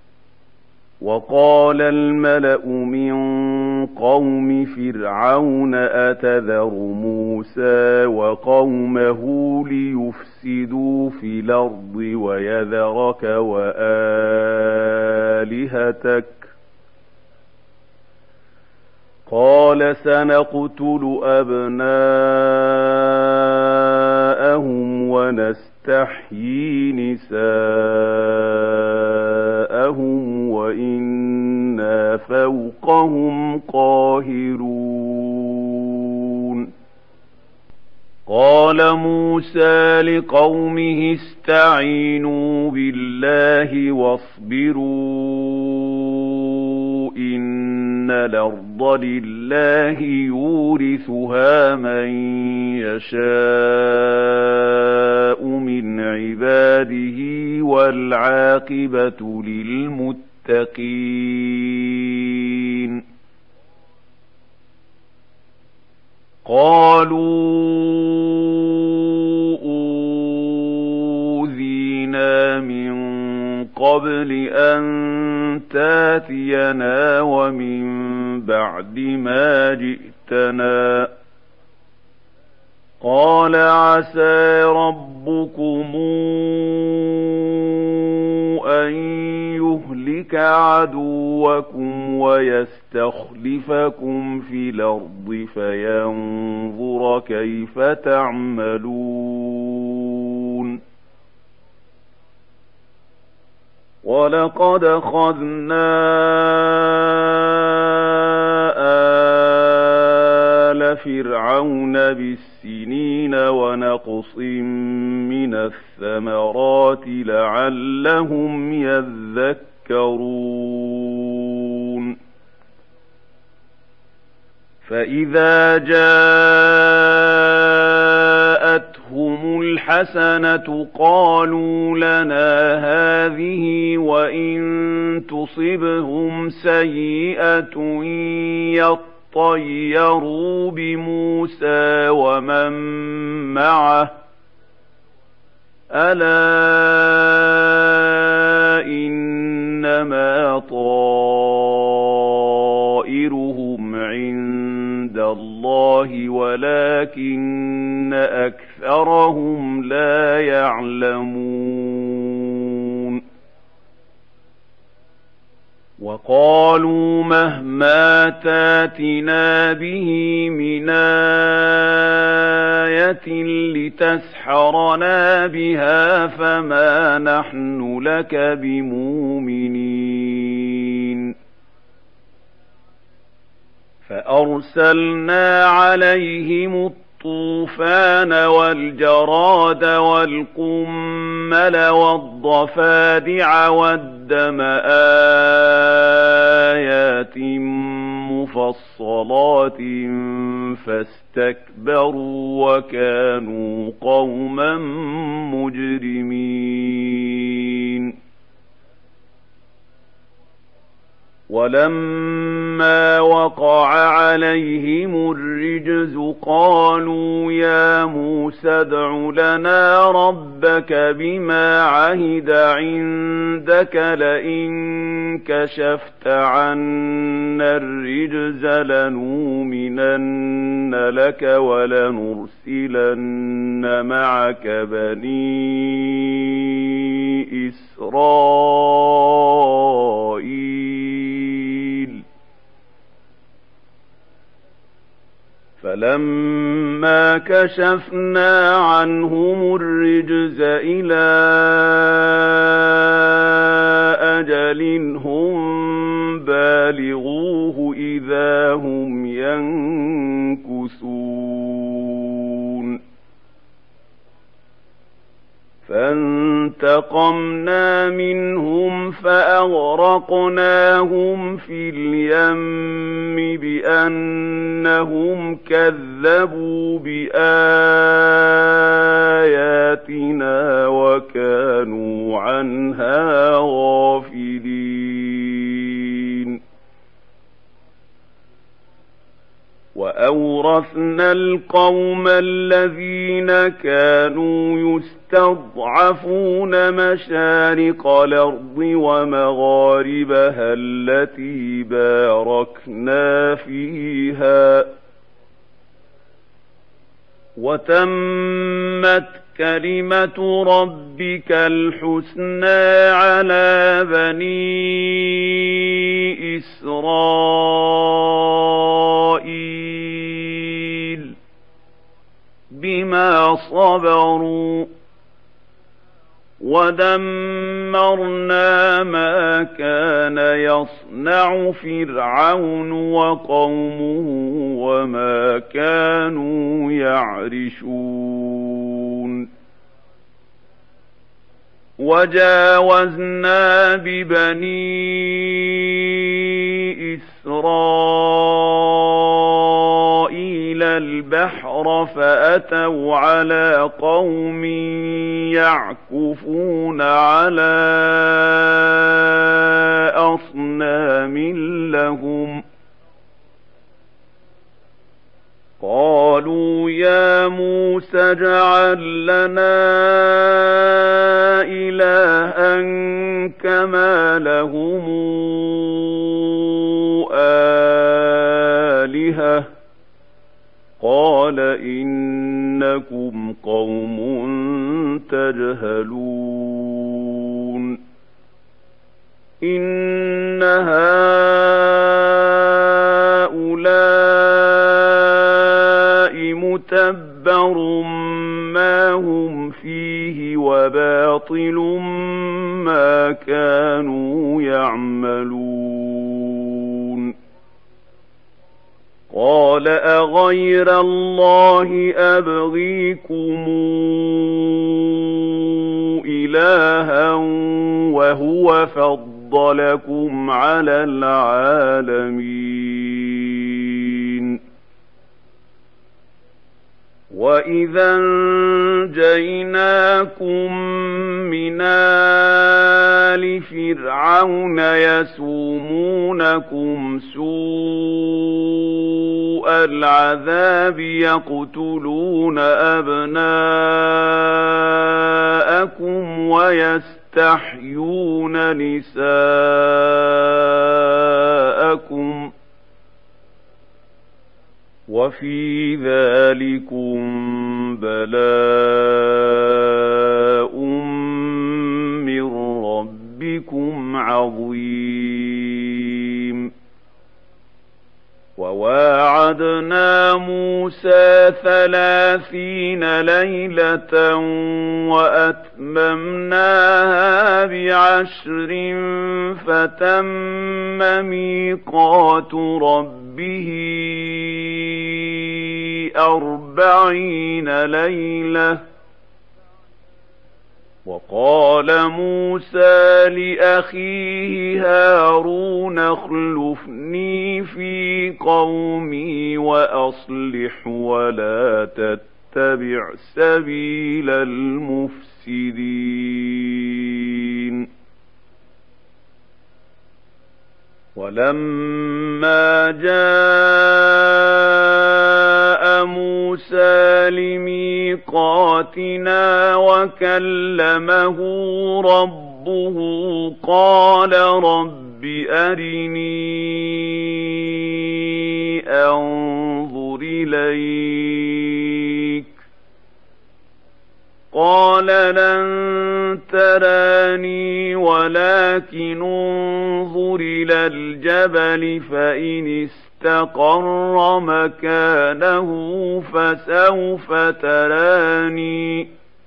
وقال الملأ من قوم فرعون أتذر موسى وقومه ليفسدوا في الأرض ويذرك وآلهتك قال سنقتل أبناءهم ونستحيي نساءهم وإنا فوقهم قاهرون قال موسى لقومه استعينوا بالله واصبروا إن الأرض لله يورثها من يشاء من عباده والعاقبة للمتقين قالوا أوذينا من قبل أن تاتينا ومن بعد ما جئتنا قال عسى ربكم أن يهلك يهلك عدوكم ويستخلفكم في الأرض فينظر كيف تعملون. ولقد أخذنا آل فرعون بالسنين ونقص من الثمرات لعلهم يذكرون. فإذا جاءتهم الحسنة قالوا لنا هذه وإن تصبهم سيئة يطيروا بموسى ومن معه ألا إنما طائرهم عند الله ولكن أكثرهم لا يعلمون. وقالوا مهما تاتنا به من آية لتسحرنا بها فما نحن لك بمؤمنين. فأرسلنا عليهم الطوفان والجراد والقمل والضفادع والدم آيات مفصلات فاستكبروا وكانوا قوما مجرمين. ولما وقع عليهم الرجز قالوا يا موسى ادع لنا ربك بما عهد عندك لئن كشفت عنا الرجز لنؤمنن لك ولنرسلن معك بني إسرائيل. فلما كشفنا عنهم الرجز إلى أجل هم بالغوه إذا هم ينكثون. فانتقمنا منهم فأغرقناهم في اليم بأنهم كذبوا بآياتنا وكانوا عنها غافلين. وأورثنا القوم الذين كانوا يستضعفون مشارق الأرض ومغاربها التي باركنا فيها وتمت كلمة ربك الحسنى على بني إسرائيل بما صبروا ودمرنا ما كان يصنع فرعون وقومه وما كانوا يعرشون. وجاوزنا ببني إسرائيل البحر فأتوا على قوم يعكفون على أصنام لهم قالوا يا موسى اجعل لنا إلها كما لهم آلهة قال إنكم قوم تجهلون. إِنَّ هَٰؤُلَاءِ مُتَبَّرٌ مَّا هُمْ فِيهِ وَبَاطِلٌ مَّا كَانُوا يَعْمَلُونَ قَالَ أَغَيْرَ اللَّهِ أَبْغِيكُمْ إِلَٰهًا وَهُوَ فَضَّلَكُمْ عَلَى الْعَالَمِينَ وَإِذَا أَنجَيْنَاكُم مِّنْ آلِ فِرْعَوْنَ يَسُومُونَكُمْ سُوءَ الْعَذَابِ يَقْتُلُونَ أَبْنَاءَكُمْ وَيَسْتَحْيُونَ نِسَاءَكُمْ وَفِي ذَلِكُمْ بَلَاءٌ مِّن رَّبِّكُمْ عَظِيمٌ وَوَاعَدْنَا مُوسَىٰ ثَلَاثِينَ لَيْلَةً وَأَتْمَمْنَاهَا بِعَشْرٍ فَتَمَّ مِيقَاتُ رَبِّهِ أَرْبَعِينَ لَيْلَةً وَقَالَ مُوسَىٰ لِأَخِيهِ هَارُونَ اخْلُفْنِي فِي قَوْمِي وَأَصْلِحْ وَلَا تَتَّبِعْ سَبِيلَ الْمُفْسِدِينَ وَلَمَّا جَاءَ مُوسَىٰ لِمِيقَاتِنَا وَكَلَّمَهُ رَبُّهُ قَالَ رَبِّ أَرِنِي أَنظُرْ إِلَيْكَ قَالَ لَن تَرَانِي وَلَكِنِ انظُرْ إِلَى الْجَبَلِ فَإِنِ اسْتَقَرَّ مَكَانَهُ فَسَوْفَ تَرَانِي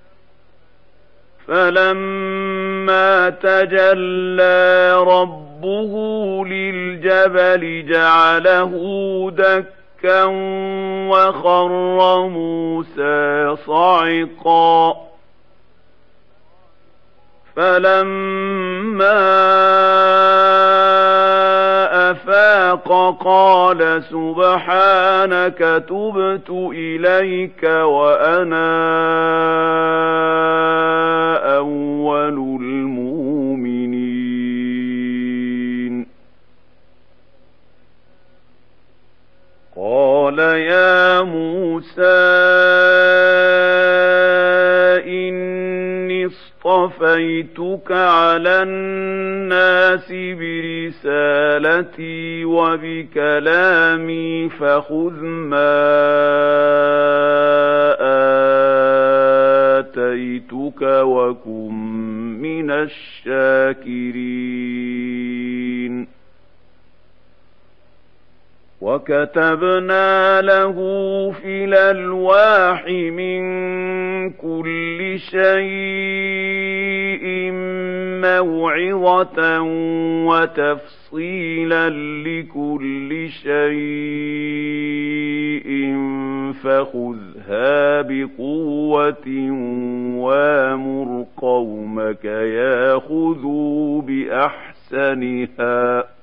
فَلَمَّا تَجَلَّىٰ رَبُّهُ لِلْجَبَلِ جَعَلَهُ دَكًّا وَخَرَّ مُوسَىٰ صَعِقًا فَلَمَّا أَفَاقَ قَالَ سُبْحَانَكَ تُبْتُ إِلَيْكَ وَأَنَا أَوَّلُ الْمُؤْمِنِينَ قَالَ يَا مُوسَىٰ إِنِّي اصْطَفَيْتُكَ عَلَى النَّاسِ بِرِسَالَتِي وَبِكَلَامِي فَخُذْ مَا آتَيْتُكَ وَكُن مِّنَ الشَّاكِرِينَ وَكَتَبْنَا لَهُ فِي الْأَلْوَاحِ مِن كُلِّ شَيْءٍ مَّوْعِظَةً وَتَفْصِيلًا لِّكُلِّ شَيْءٍ فَخُذْهَا بِقُوَّةٍ وَأْمُرْ قَوْمَكَ يَأْخُذُوا بِأَحْسَنِهَا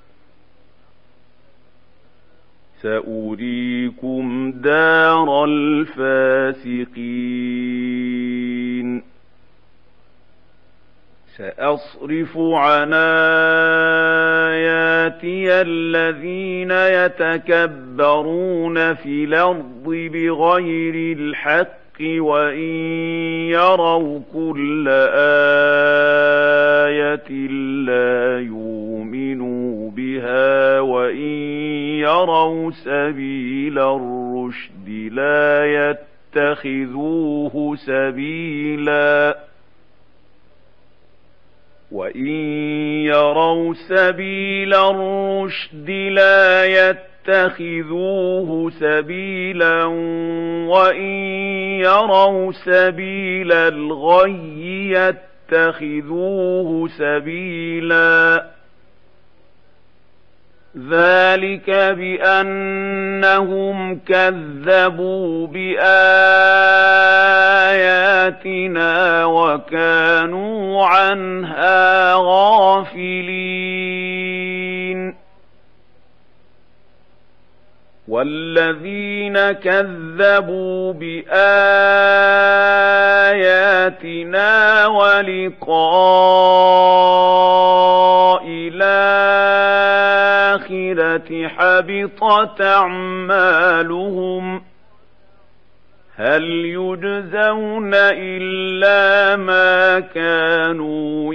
سَأُرِيكُمْ دَارَ الْفَاسِقِينَ سَأَصْرِفُ عَنْ آيَاتِيَ الَّذِينَ يَتَكَبَّرُونَ فِي الْأَرْضِ بِغَيْرِ الْحَقِّ وَإِن يَرَوْا كُلَّ آيَةٍ لَّا يُؤْمِنُوا بِهَا وَإِن يَرَوْا سَبِيلَ الرُّشْدِ لَا يَتَّخِذُوهُ سَبِيلًا وإن يروا سبيل الرشد لا يتخذوه سبيلا وإن يروا سبيل الغي يتخذوه سبيلا ذلك بأنهم كذبوا بآياتنا وكانوا عنها غافلين والذين كذبوا بآياتنا ولقاء الآخرة حبطت أعمالهم هل يجزون إلا ما كانوا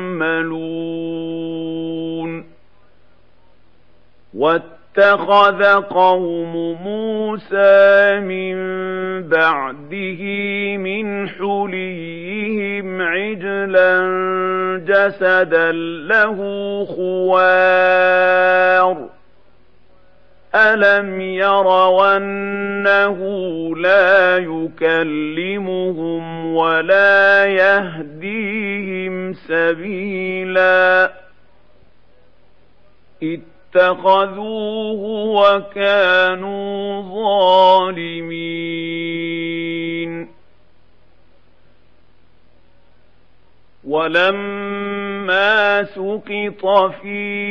يعملون واتخذ قوم موسى من بعده من حليهم عجلا جسدا له خوار ألم يروا أنه لا يكلمهم ولا يهديهم سبيلا اتخذوه وكانوا ظالمين ولما سقط في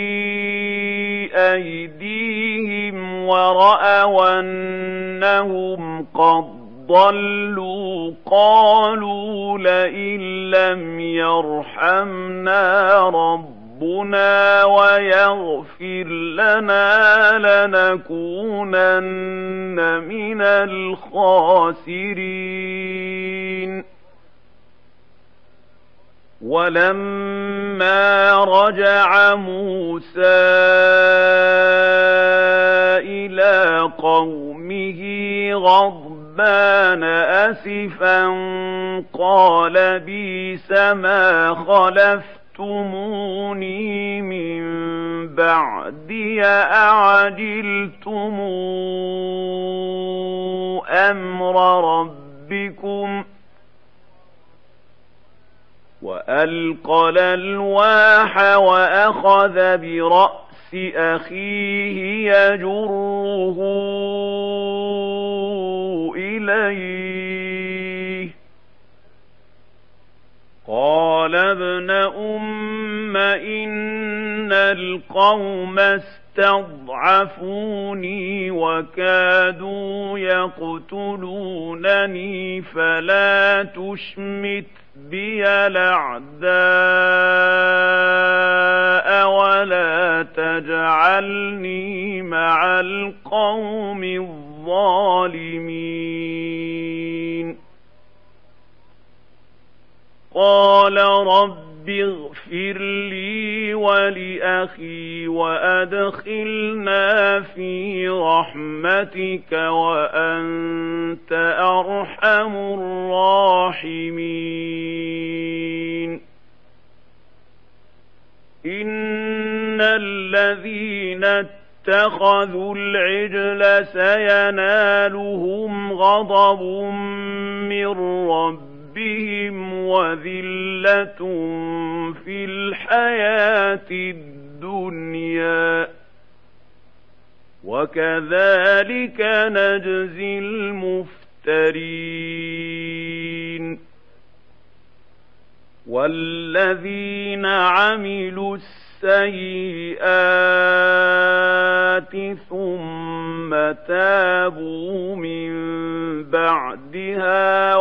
أيديهم ورأوا أنهم قد ضلوا قالوا لئن لم يرحمنا ربنا ويغفر لنا لنكونن من الخاسرين ولما رجع موسى إلى قومه غضبان أسفا قال بئس ما خلفتموني من بعدي أعجلتم أمر ربكم وألقى الألواح وأخذ برأس أخيه يجره إليه قال ابن أم إن القوم استضعفوني وكادوا يقتلونني فلا تشمت بي الأعداء ولا تجعلني مع القوم الظالمين قال رب اغفر لي ولأخي وأدخلنا في رحمتك وأنت أرحم الراحمين إن الذين اتخذوا العجل سينالهم غضب من ربهم بهم وذلة في الحياة الدنيا وكذلك نجزي المفترين والذين عملوا السيئات ثم تابوا من بعدها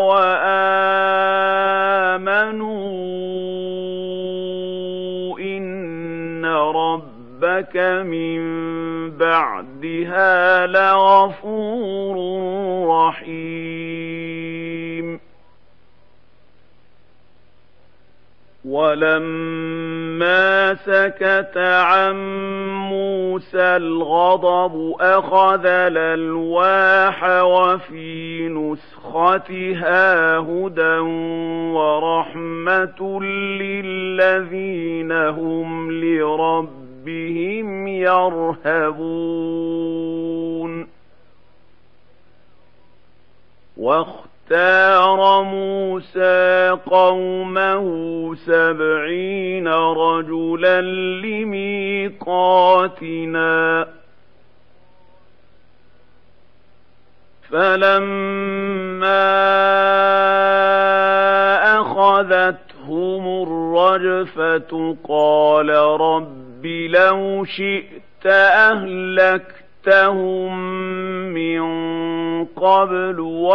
وآمنوا إن ربك من بعدها لغفور رحيم ولما فلما سكت عن موسى الغضب أخذ الألواح وفي نسختها هدى ورحمة للذين هم لربهم يرهبون. واختار موسى قومه سبعين رجلا لميقاتنا فلما أخذتهم الرجفة قال رب لو شئت أهلكتهم من قبل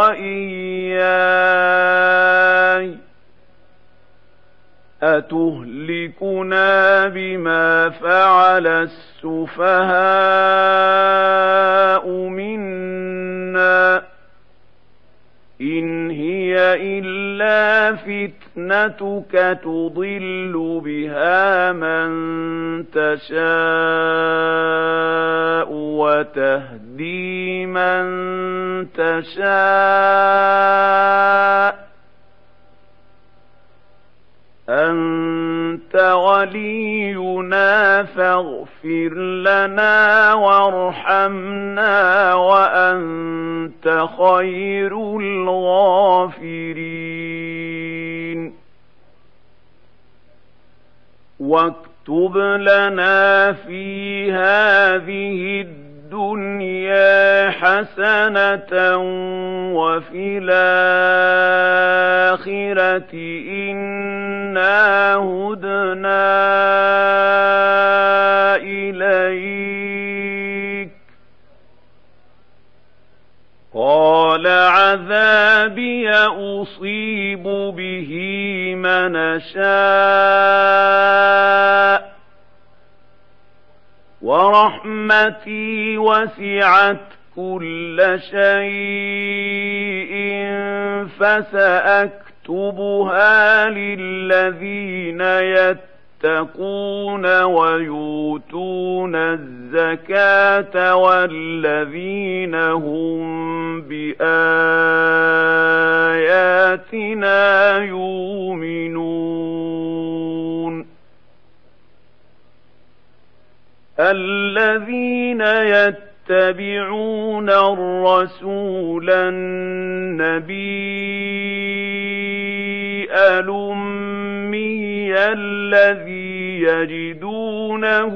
وإياي أتهلكنا بما فعل السفهاء منا إن هي إلا فتنتك تضل بها من تشاء وتهدي من تشاء أنت ولينا فاغفر لنا وارحمنا وأنت خير الغافرين. واكتب لنا في هذه الدنيا حسنة وفي الآخرة إنا هدنا إليك. قال عذابي أصيب به من أشاء ورحمتي وسعت كل شيء فسأكتبها للذين يتقون ويؤتون الزكاة والذين هم بآياتنا يؤمنون. الذين يتبعون الرسول النبي الأمي الذي يجدونه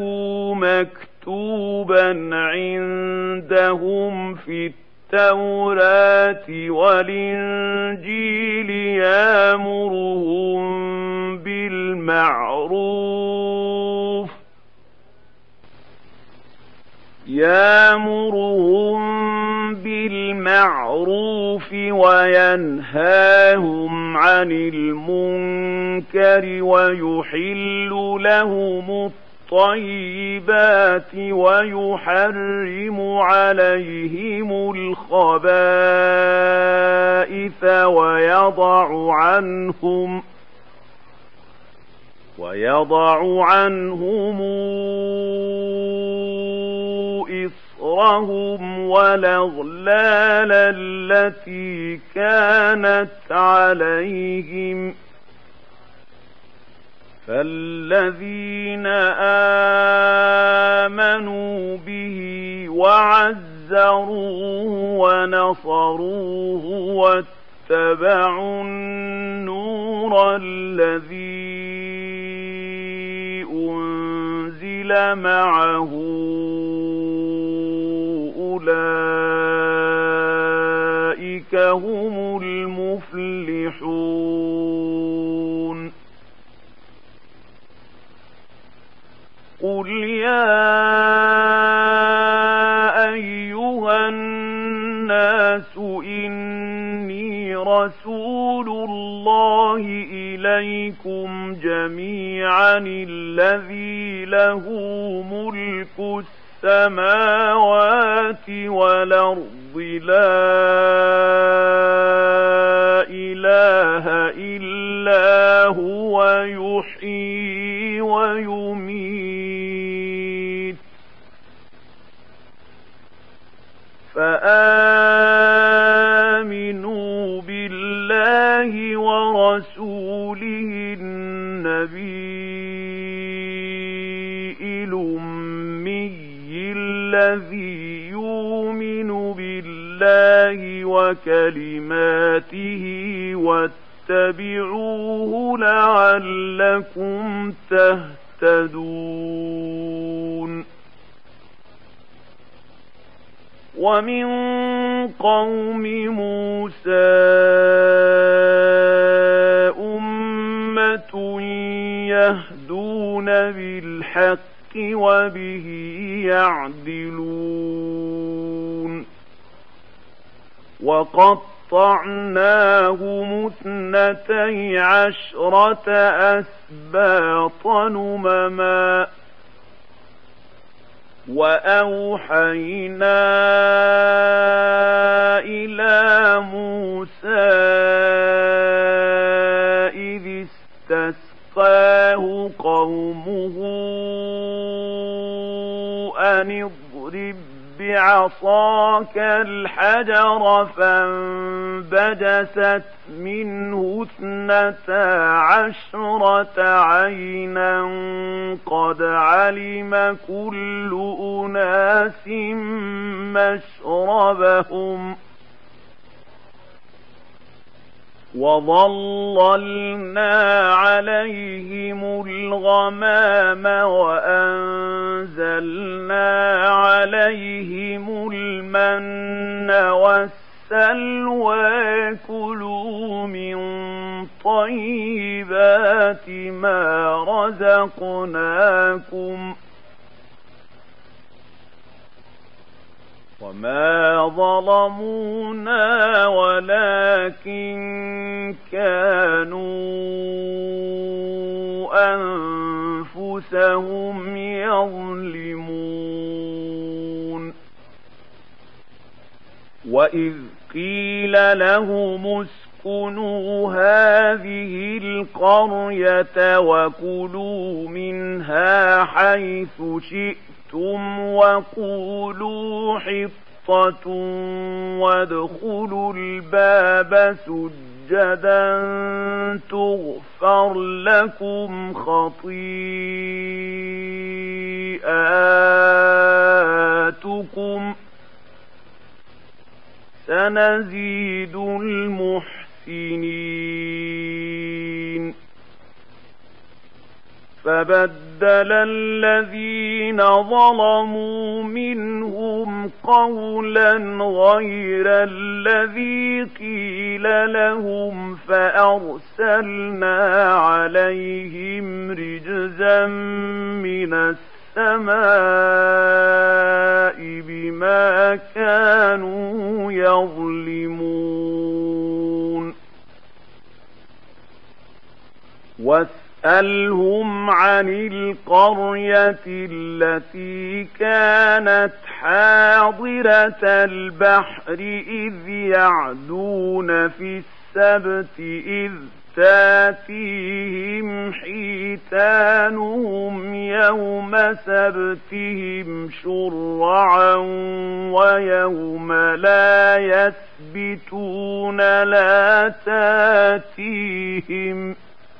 مكتوبا عندهم في التوراة والإنجيل يأمرهم بالمعروف يأمرهم بالمعروف وينهاهم عن المنكر ويحل لهم الطيبات ويحرم عليهم الخبائث ويضع عنهم ويضع عنهم إصرهم والأغلال التي كانت عليهم. فالذين آمنوا به وعزروه ونصروه واتبعوا النور الذي أنزل معه أولئك هم المفلحون. قل يا أيها الناس إني رسول الله إليكم جميعا الذي له ملك السماوات والأرض لا إله إلا هو يحيي ويميت ورسوله النبي الأمي الذي يؤمن بالله وكلماته واتبعوه لعلكم تهتدون. ومن قوم موسى أمة يهدون بالحق وبه يعدلون. وقطعناهم اثنتي عشرة أسباطا أمما وأوحينا إلى موسى إذ استسقاه قومه أن اضرب بعصاك الحجر فانبجست منه اثنتا عشرة عينا قد علم كل أناس مشربهم وظللنا عليهم الغمام وأنزلنا عليهم المن والسلوى كلوا من طيبات ما رزقناكم وما ظلمونا ولكن كانوا أنفسهم يظلمون. وإذ قيل لهم اسكنوا هذه القرية وكلوا منها حيث شئتم وقولوا حطة وادخلوا الباب سجدا تغفر لكم خطيئاتكم سنزيد المحسنين. فبدل الذين ظلموا منهم قولا غير الذي قيل لهم فأرسلنا عليهم رجزا من السماء بما كانوا يظلمون. واسألهم عن القرية التي كانت حاضرة البحر إذ يعدون في السبت إذ تاتيهم حيتانهم يوم سبتهم شرعا ويوم لا يسبتون لا تاتيهم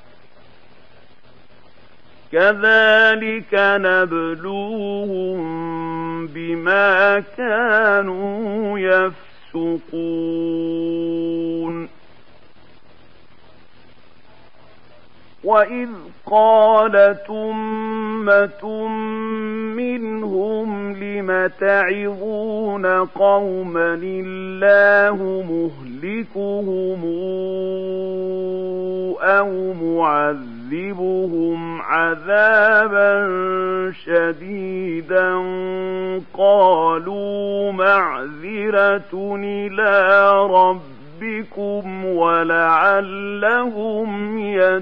كذلك نبلوهم بما كانوا يفسقون. وإذ قالت أمة منهم لم تعظون قوما الله مهلكهم أو معذبهم عذابا شديدا قالوا معذرة إلى ربكم ولعلهم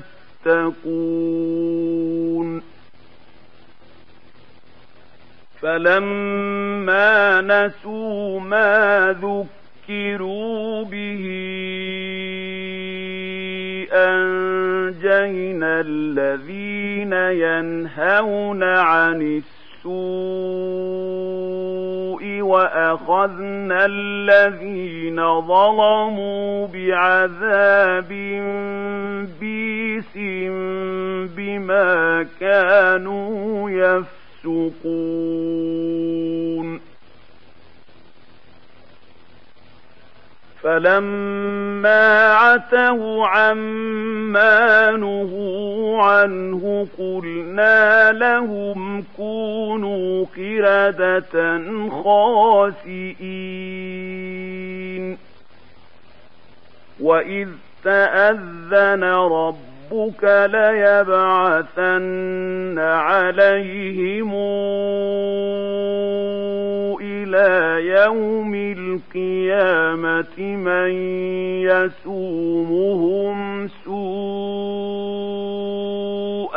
يتقون. فلما نسوا ما ذكروا به أنجينا الذين ينهون عن السوء وأخذنا الذين ظلموا بعذاب بما كانوا يفسقون فلما عتوا عما نهوا عنه قلنا لهم كونوا قردة خاسئين وإذ تأذن ربك ليبعثن عليهم إلى يوم القيامة من يسومهم سوء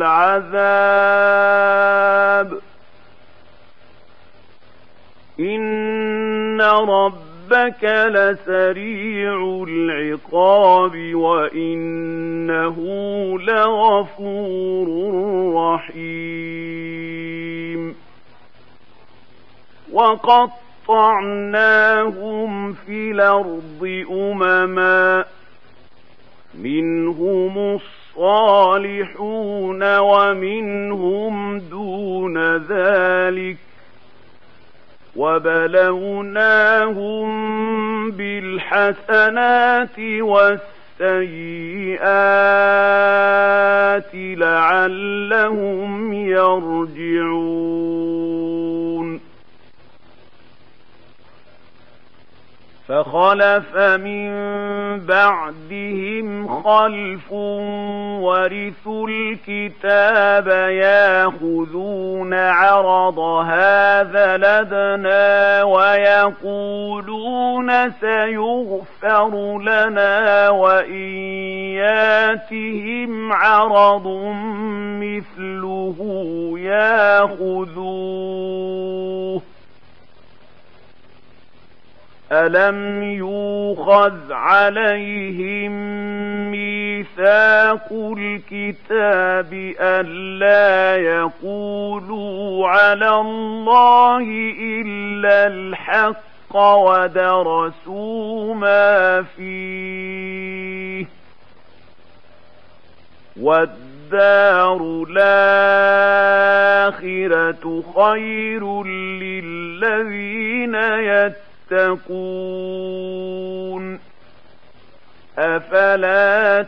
العذاب إن ربك لسريع العقاب وإنه لغفور رحيم وقطعناهم في الأرض أمما منهم الصالحون ومنهم دون ذلك وبلوناهم بالحسنات والسيئات لعلهم يرجعون فخلف من بعدهم خلف ورثوا الكتاب ياخذون عرض هذا لدنا ويقولون سيغفر لنا وإن ياتهم عرض مثله ياخذوه ألم يؤخذ عليهم ميثاق الكتاب ألا يقولوا على الله إلا الحق ودرسوا ما فيه والدار الآخرة خير للذين يتقون تتقون أفلا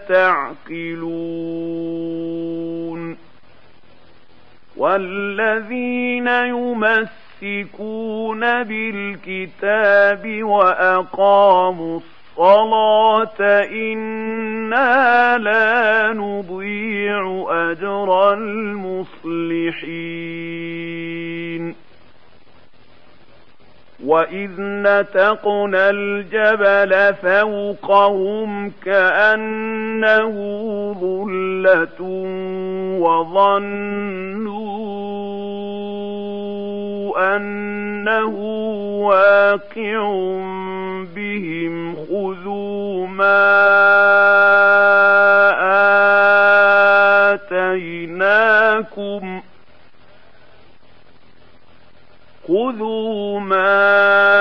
تعقلون والذين يمسكون بالكتاب وأقاموا الصلاة إنا لا نضيع أجر المصلحين وإذ نتقنا الجبل فوقهم كأنه ظلة وظنوا أنه واقع بهم خذوا ما آتيناكم خذوا ما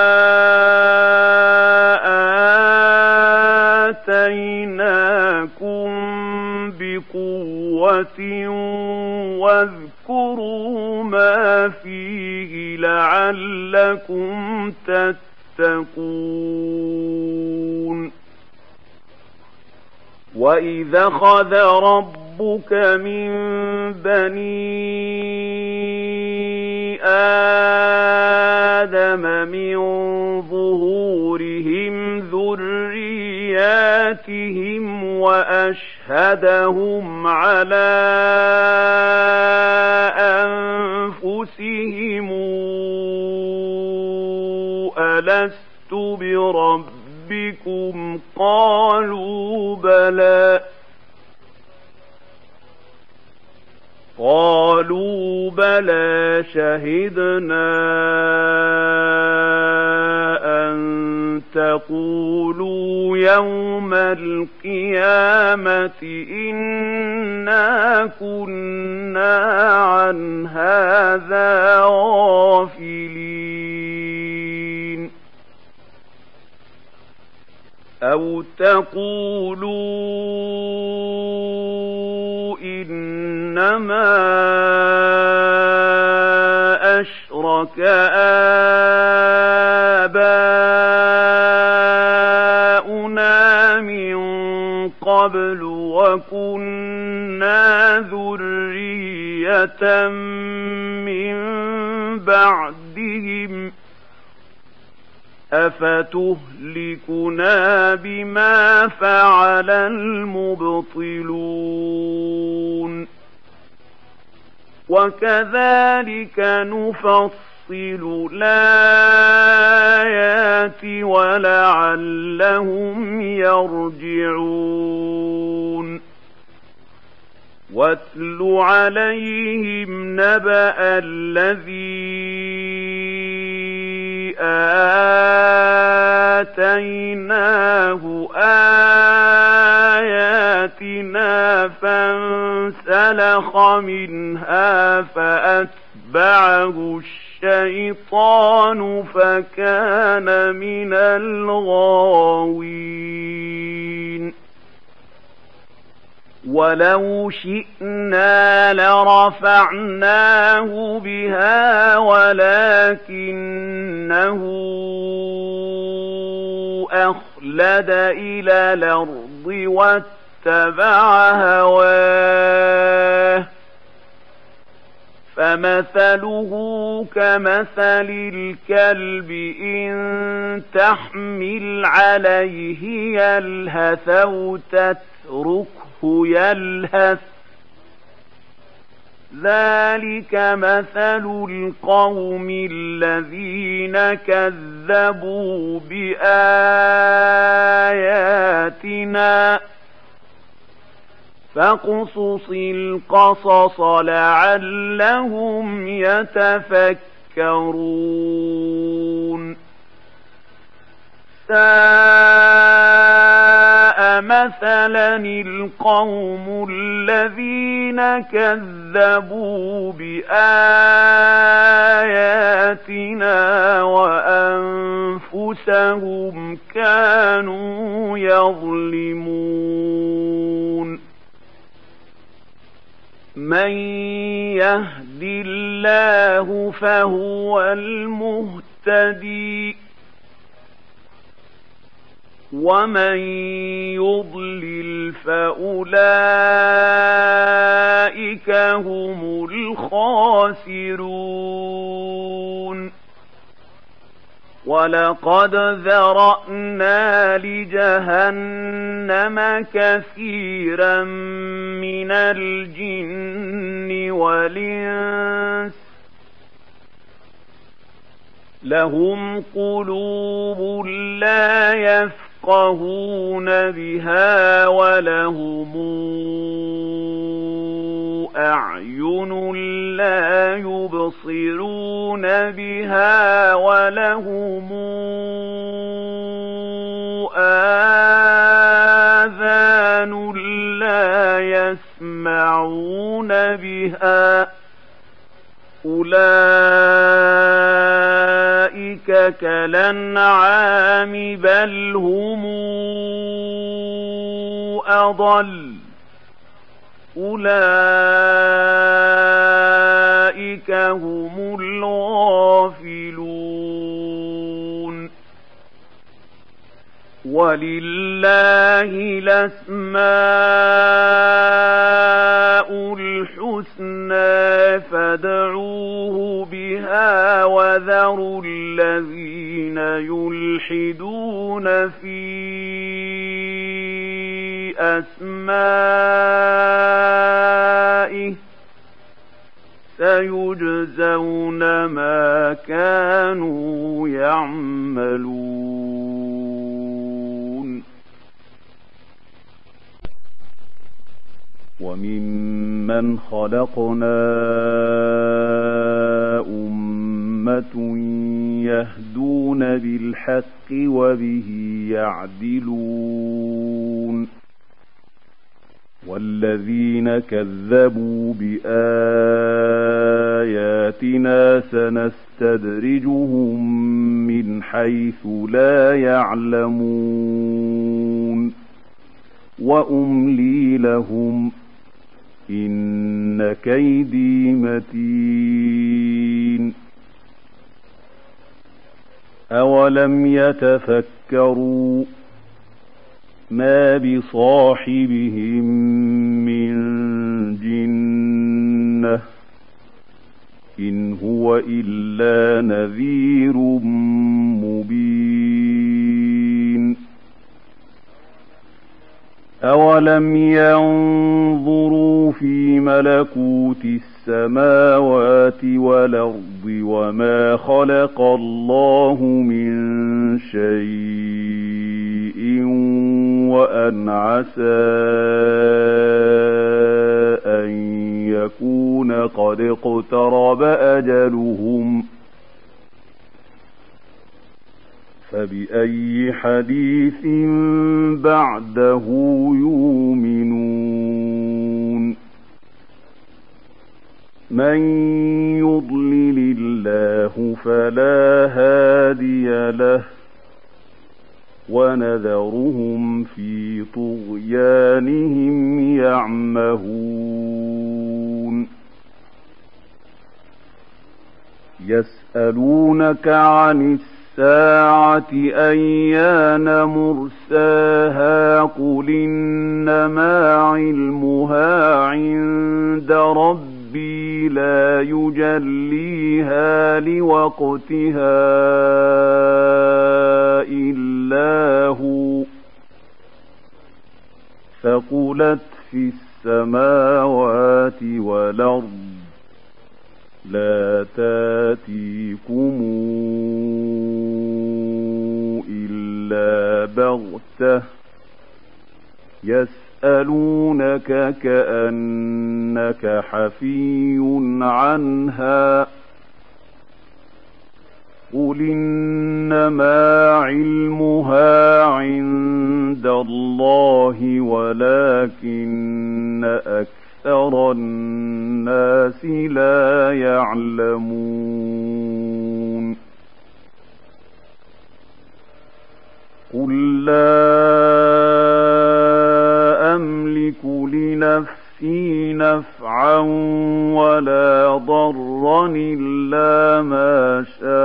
آتيناكم بقوة واذكروا ما فيه لعلكم تتقون وإذا أخذ ربك من بني آدم من ظهورهم ذرياتهم وأشهدهم على أنفسهم ألست بربكم قالوا بلى قالوا بلى شهدنا أن تقولوا يوم القيامة إنا كنا عن هذا غافلين أو تقولوا إن إنما أشرك آباؤنا من قبل وكنا ذرية من بعدهم أفتهلكنا بما فعل المبطلون وكذلك نفصل الآيات ولعلهم يرجعون واتل عليهم نبأ الذي آتيناه آياتنا فانسلخ منها فأتبعه الشيطان فكان من الغاوين ولو شئنا لرفعناه بها ولكنه أخلد إلى الأرض واتبع هواه فمثله كمثل الكلب إن تحمل عليه يلهث أو تتركه يلهث ذلك مثل القوم الذين كذبوا بآياتنا فاقصص القصص لعلهم يتفكرون ساء مثلا القوم الذين كذبوا بآياتنا وأنفسهم كانوا يظلمون من يهد الله فهو المهتدي ومن يضلل فأولئك هم الخاسرون ولقد ذرأنا لجهنم كثيرا من الجن والإنس لهم قلوب لا يفقهون بها ولهم أعين لا يبصرون بها ولهم آذان لا يسمعون بها أولئك كالأنعام بل هم أضل أولئك هم الغافلون ولله الأسماء الحسنى فادعوه بها وذروا الذين يلحدون في أسمائه سيجزون ما كانوا يعملون وممن خلقنا أمة يهدون بالحق وبه يعدلون والذين كذبوا بآياتنا سنستدرجهم من حيث لا يعلمون وأملي لهم إن كيدي متين أولم يتفكروا ما بصاحبهم من جنة إن هو إلا نذير مبين أولم ينظروا في ملكوت السماوات والأرض وما خلق الله من شيء وأن عسى أن يكون قد اقترب أجلهم فبأي حديث بعده يؤمنون من يضلل الله فلا هادي له ونذرهم في طغيانهم يعمهون يسألونك عن الساعة أيان مرساها قل إنما علمها عند ربي لا يجليها لوقتها إلا هو ثقلت في السماوات والأرض لا تاتيكم إلا بغتة يسألونك كأنك حفي عنها قل إنما علمها عند الله ولكن أكثر الناس لا يعلمون قل لا أملك لنفسي نفعا ولا ضرا إلا ما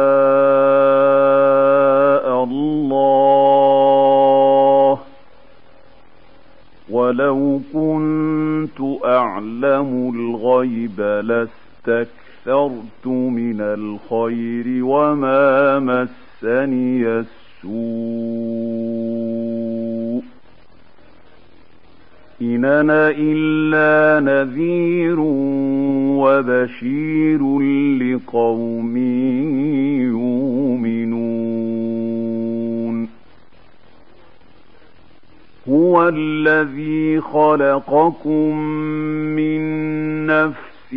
شاء الله ولو كنت أعلم الغيب لاستكثرت من الخير وما مسني السوء إن أنا إلا نذير وبشير لقوم يؤمنون هو الذي خلقكم من نفس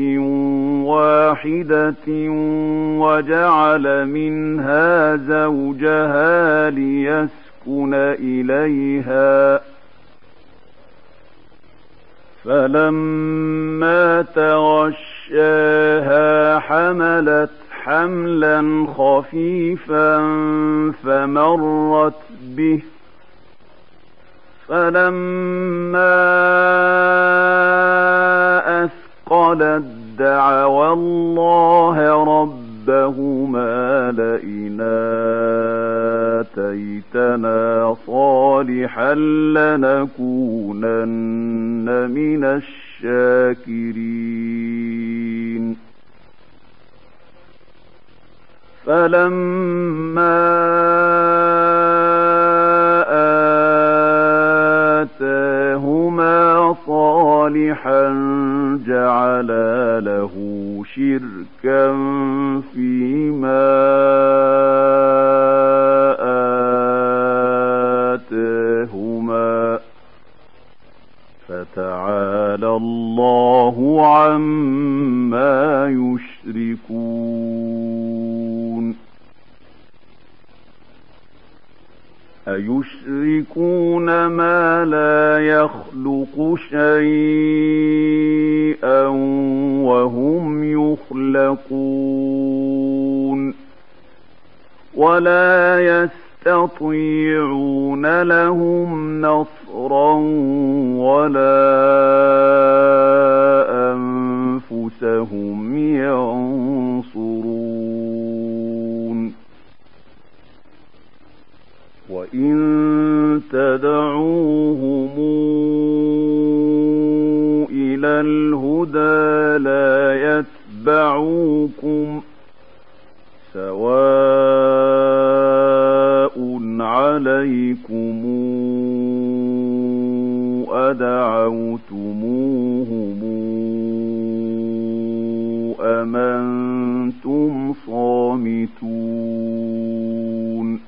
واحدة وجعل منها زوجها ليسكن إليها فلما تغشاها حملت حملا خفيفا فمرت به فلما أثقلت دعوا الله ربهما لئن آتيتنا صالحا لنكونن من الشاكرين فلما آتاهما صالحا جعلا له شركا فيما آتاهما فتعالى الله عما يشركون أيشركون ما لا يخلق شيئا وهم يخلقون ولا يستطيعون لهم نصرا ولا إلى الهدى لا يتبعوكم سواء عليكم أدعوتموهم أم أنتم صامتون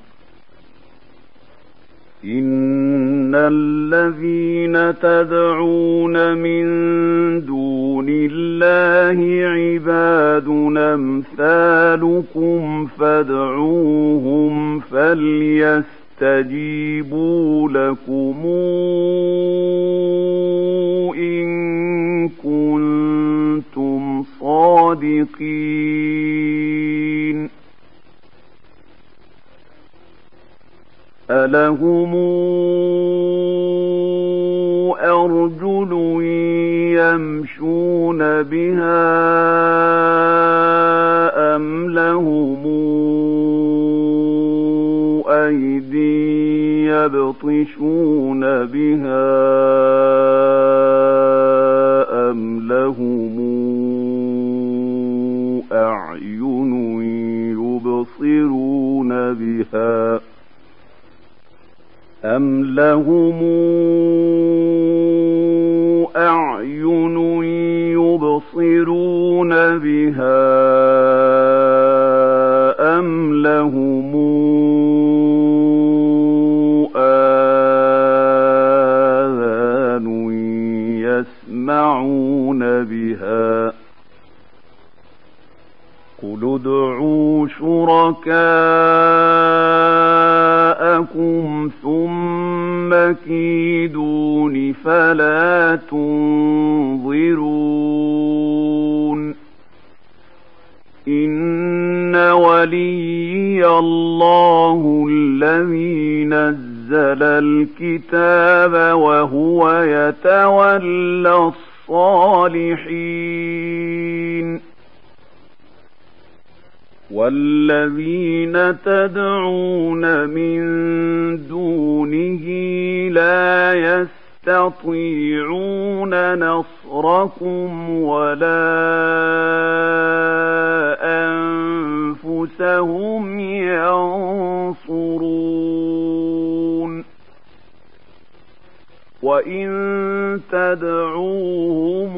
إن الذين تدعون من دون الله عباد أمثالكم فادعوهم فليستجيبوا لكم إن كنتم صادقين ألهم أرجل يمشون بها أم لهم أيدي يبطشون بها أم لهم أعين يبصرون بها أم لهم أعين يبصرون بها أم لهم آذان يسمعون بها قل ادعوا شركاءكم ثم كيدون فلا تنظرون إن وليي الله الذي نزل الكتاب وهو يتولى الصالحين والذين تدعون من دونه لا يستطيعون نصركم ولا أنفسهم ينصرون وإن تدعوهم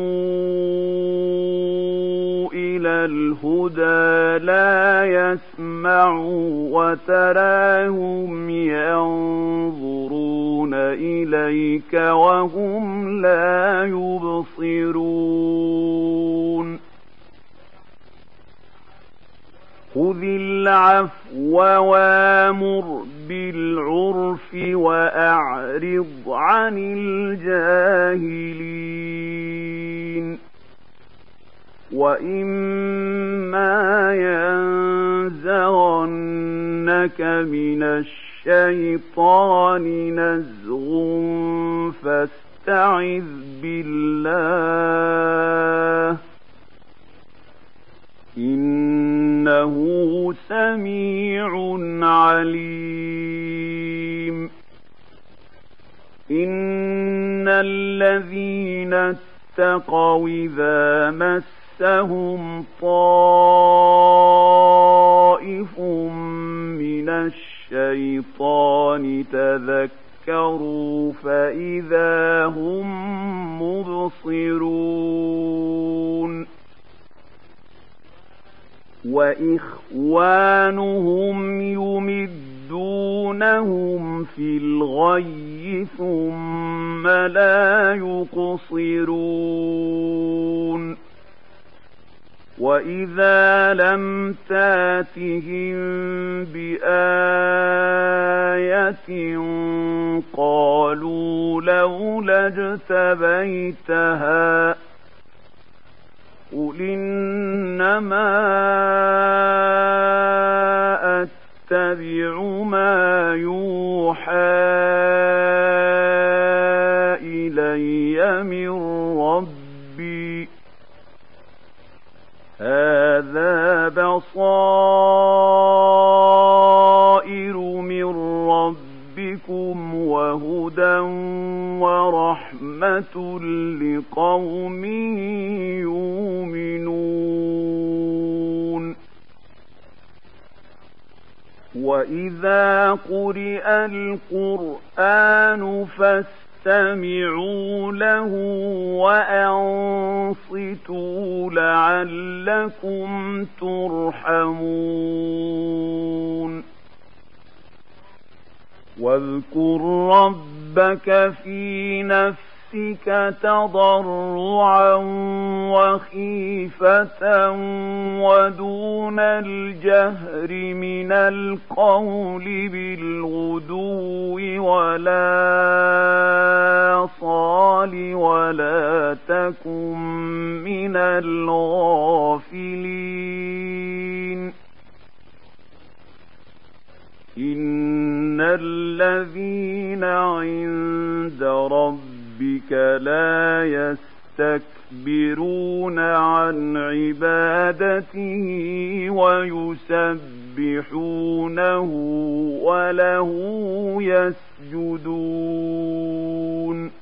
إلى الهدى لا يسمعوا وتراهم ينظرون إليك وهم لا يبصرون خذ العفو وامر بالعرف وأعرض عن الجاهلين وإما ينزغنك من الشيطان نزغ فاستعذ بالله إنه سميع عليم إن الذين اتقوا إذا مسهم طائف من الشيطان تذكروا فإذا هم مبصرون وإخوانهم يمدونهم في الغي ثم لا يقصرون وإذا لم تاتهم بآية قالوا لولا اجتبيتها قل إنما أتبع ما يوحى إلي من ربي هذا بصائر من ربكم و وهدى ورحمة لقوم يؤمنون وإذا قرئ القرآن فاستمعوا له وأنصتوا لعلكم ترحمون واذكر ربك في نفسك تضرعا وخيفة ودون الجهر من القول بالغدو ولا صال ولا تكن من الغافلين إن الذين عند ربك لا يستكبرون عن عبادته ويسبحونه وله يسجدون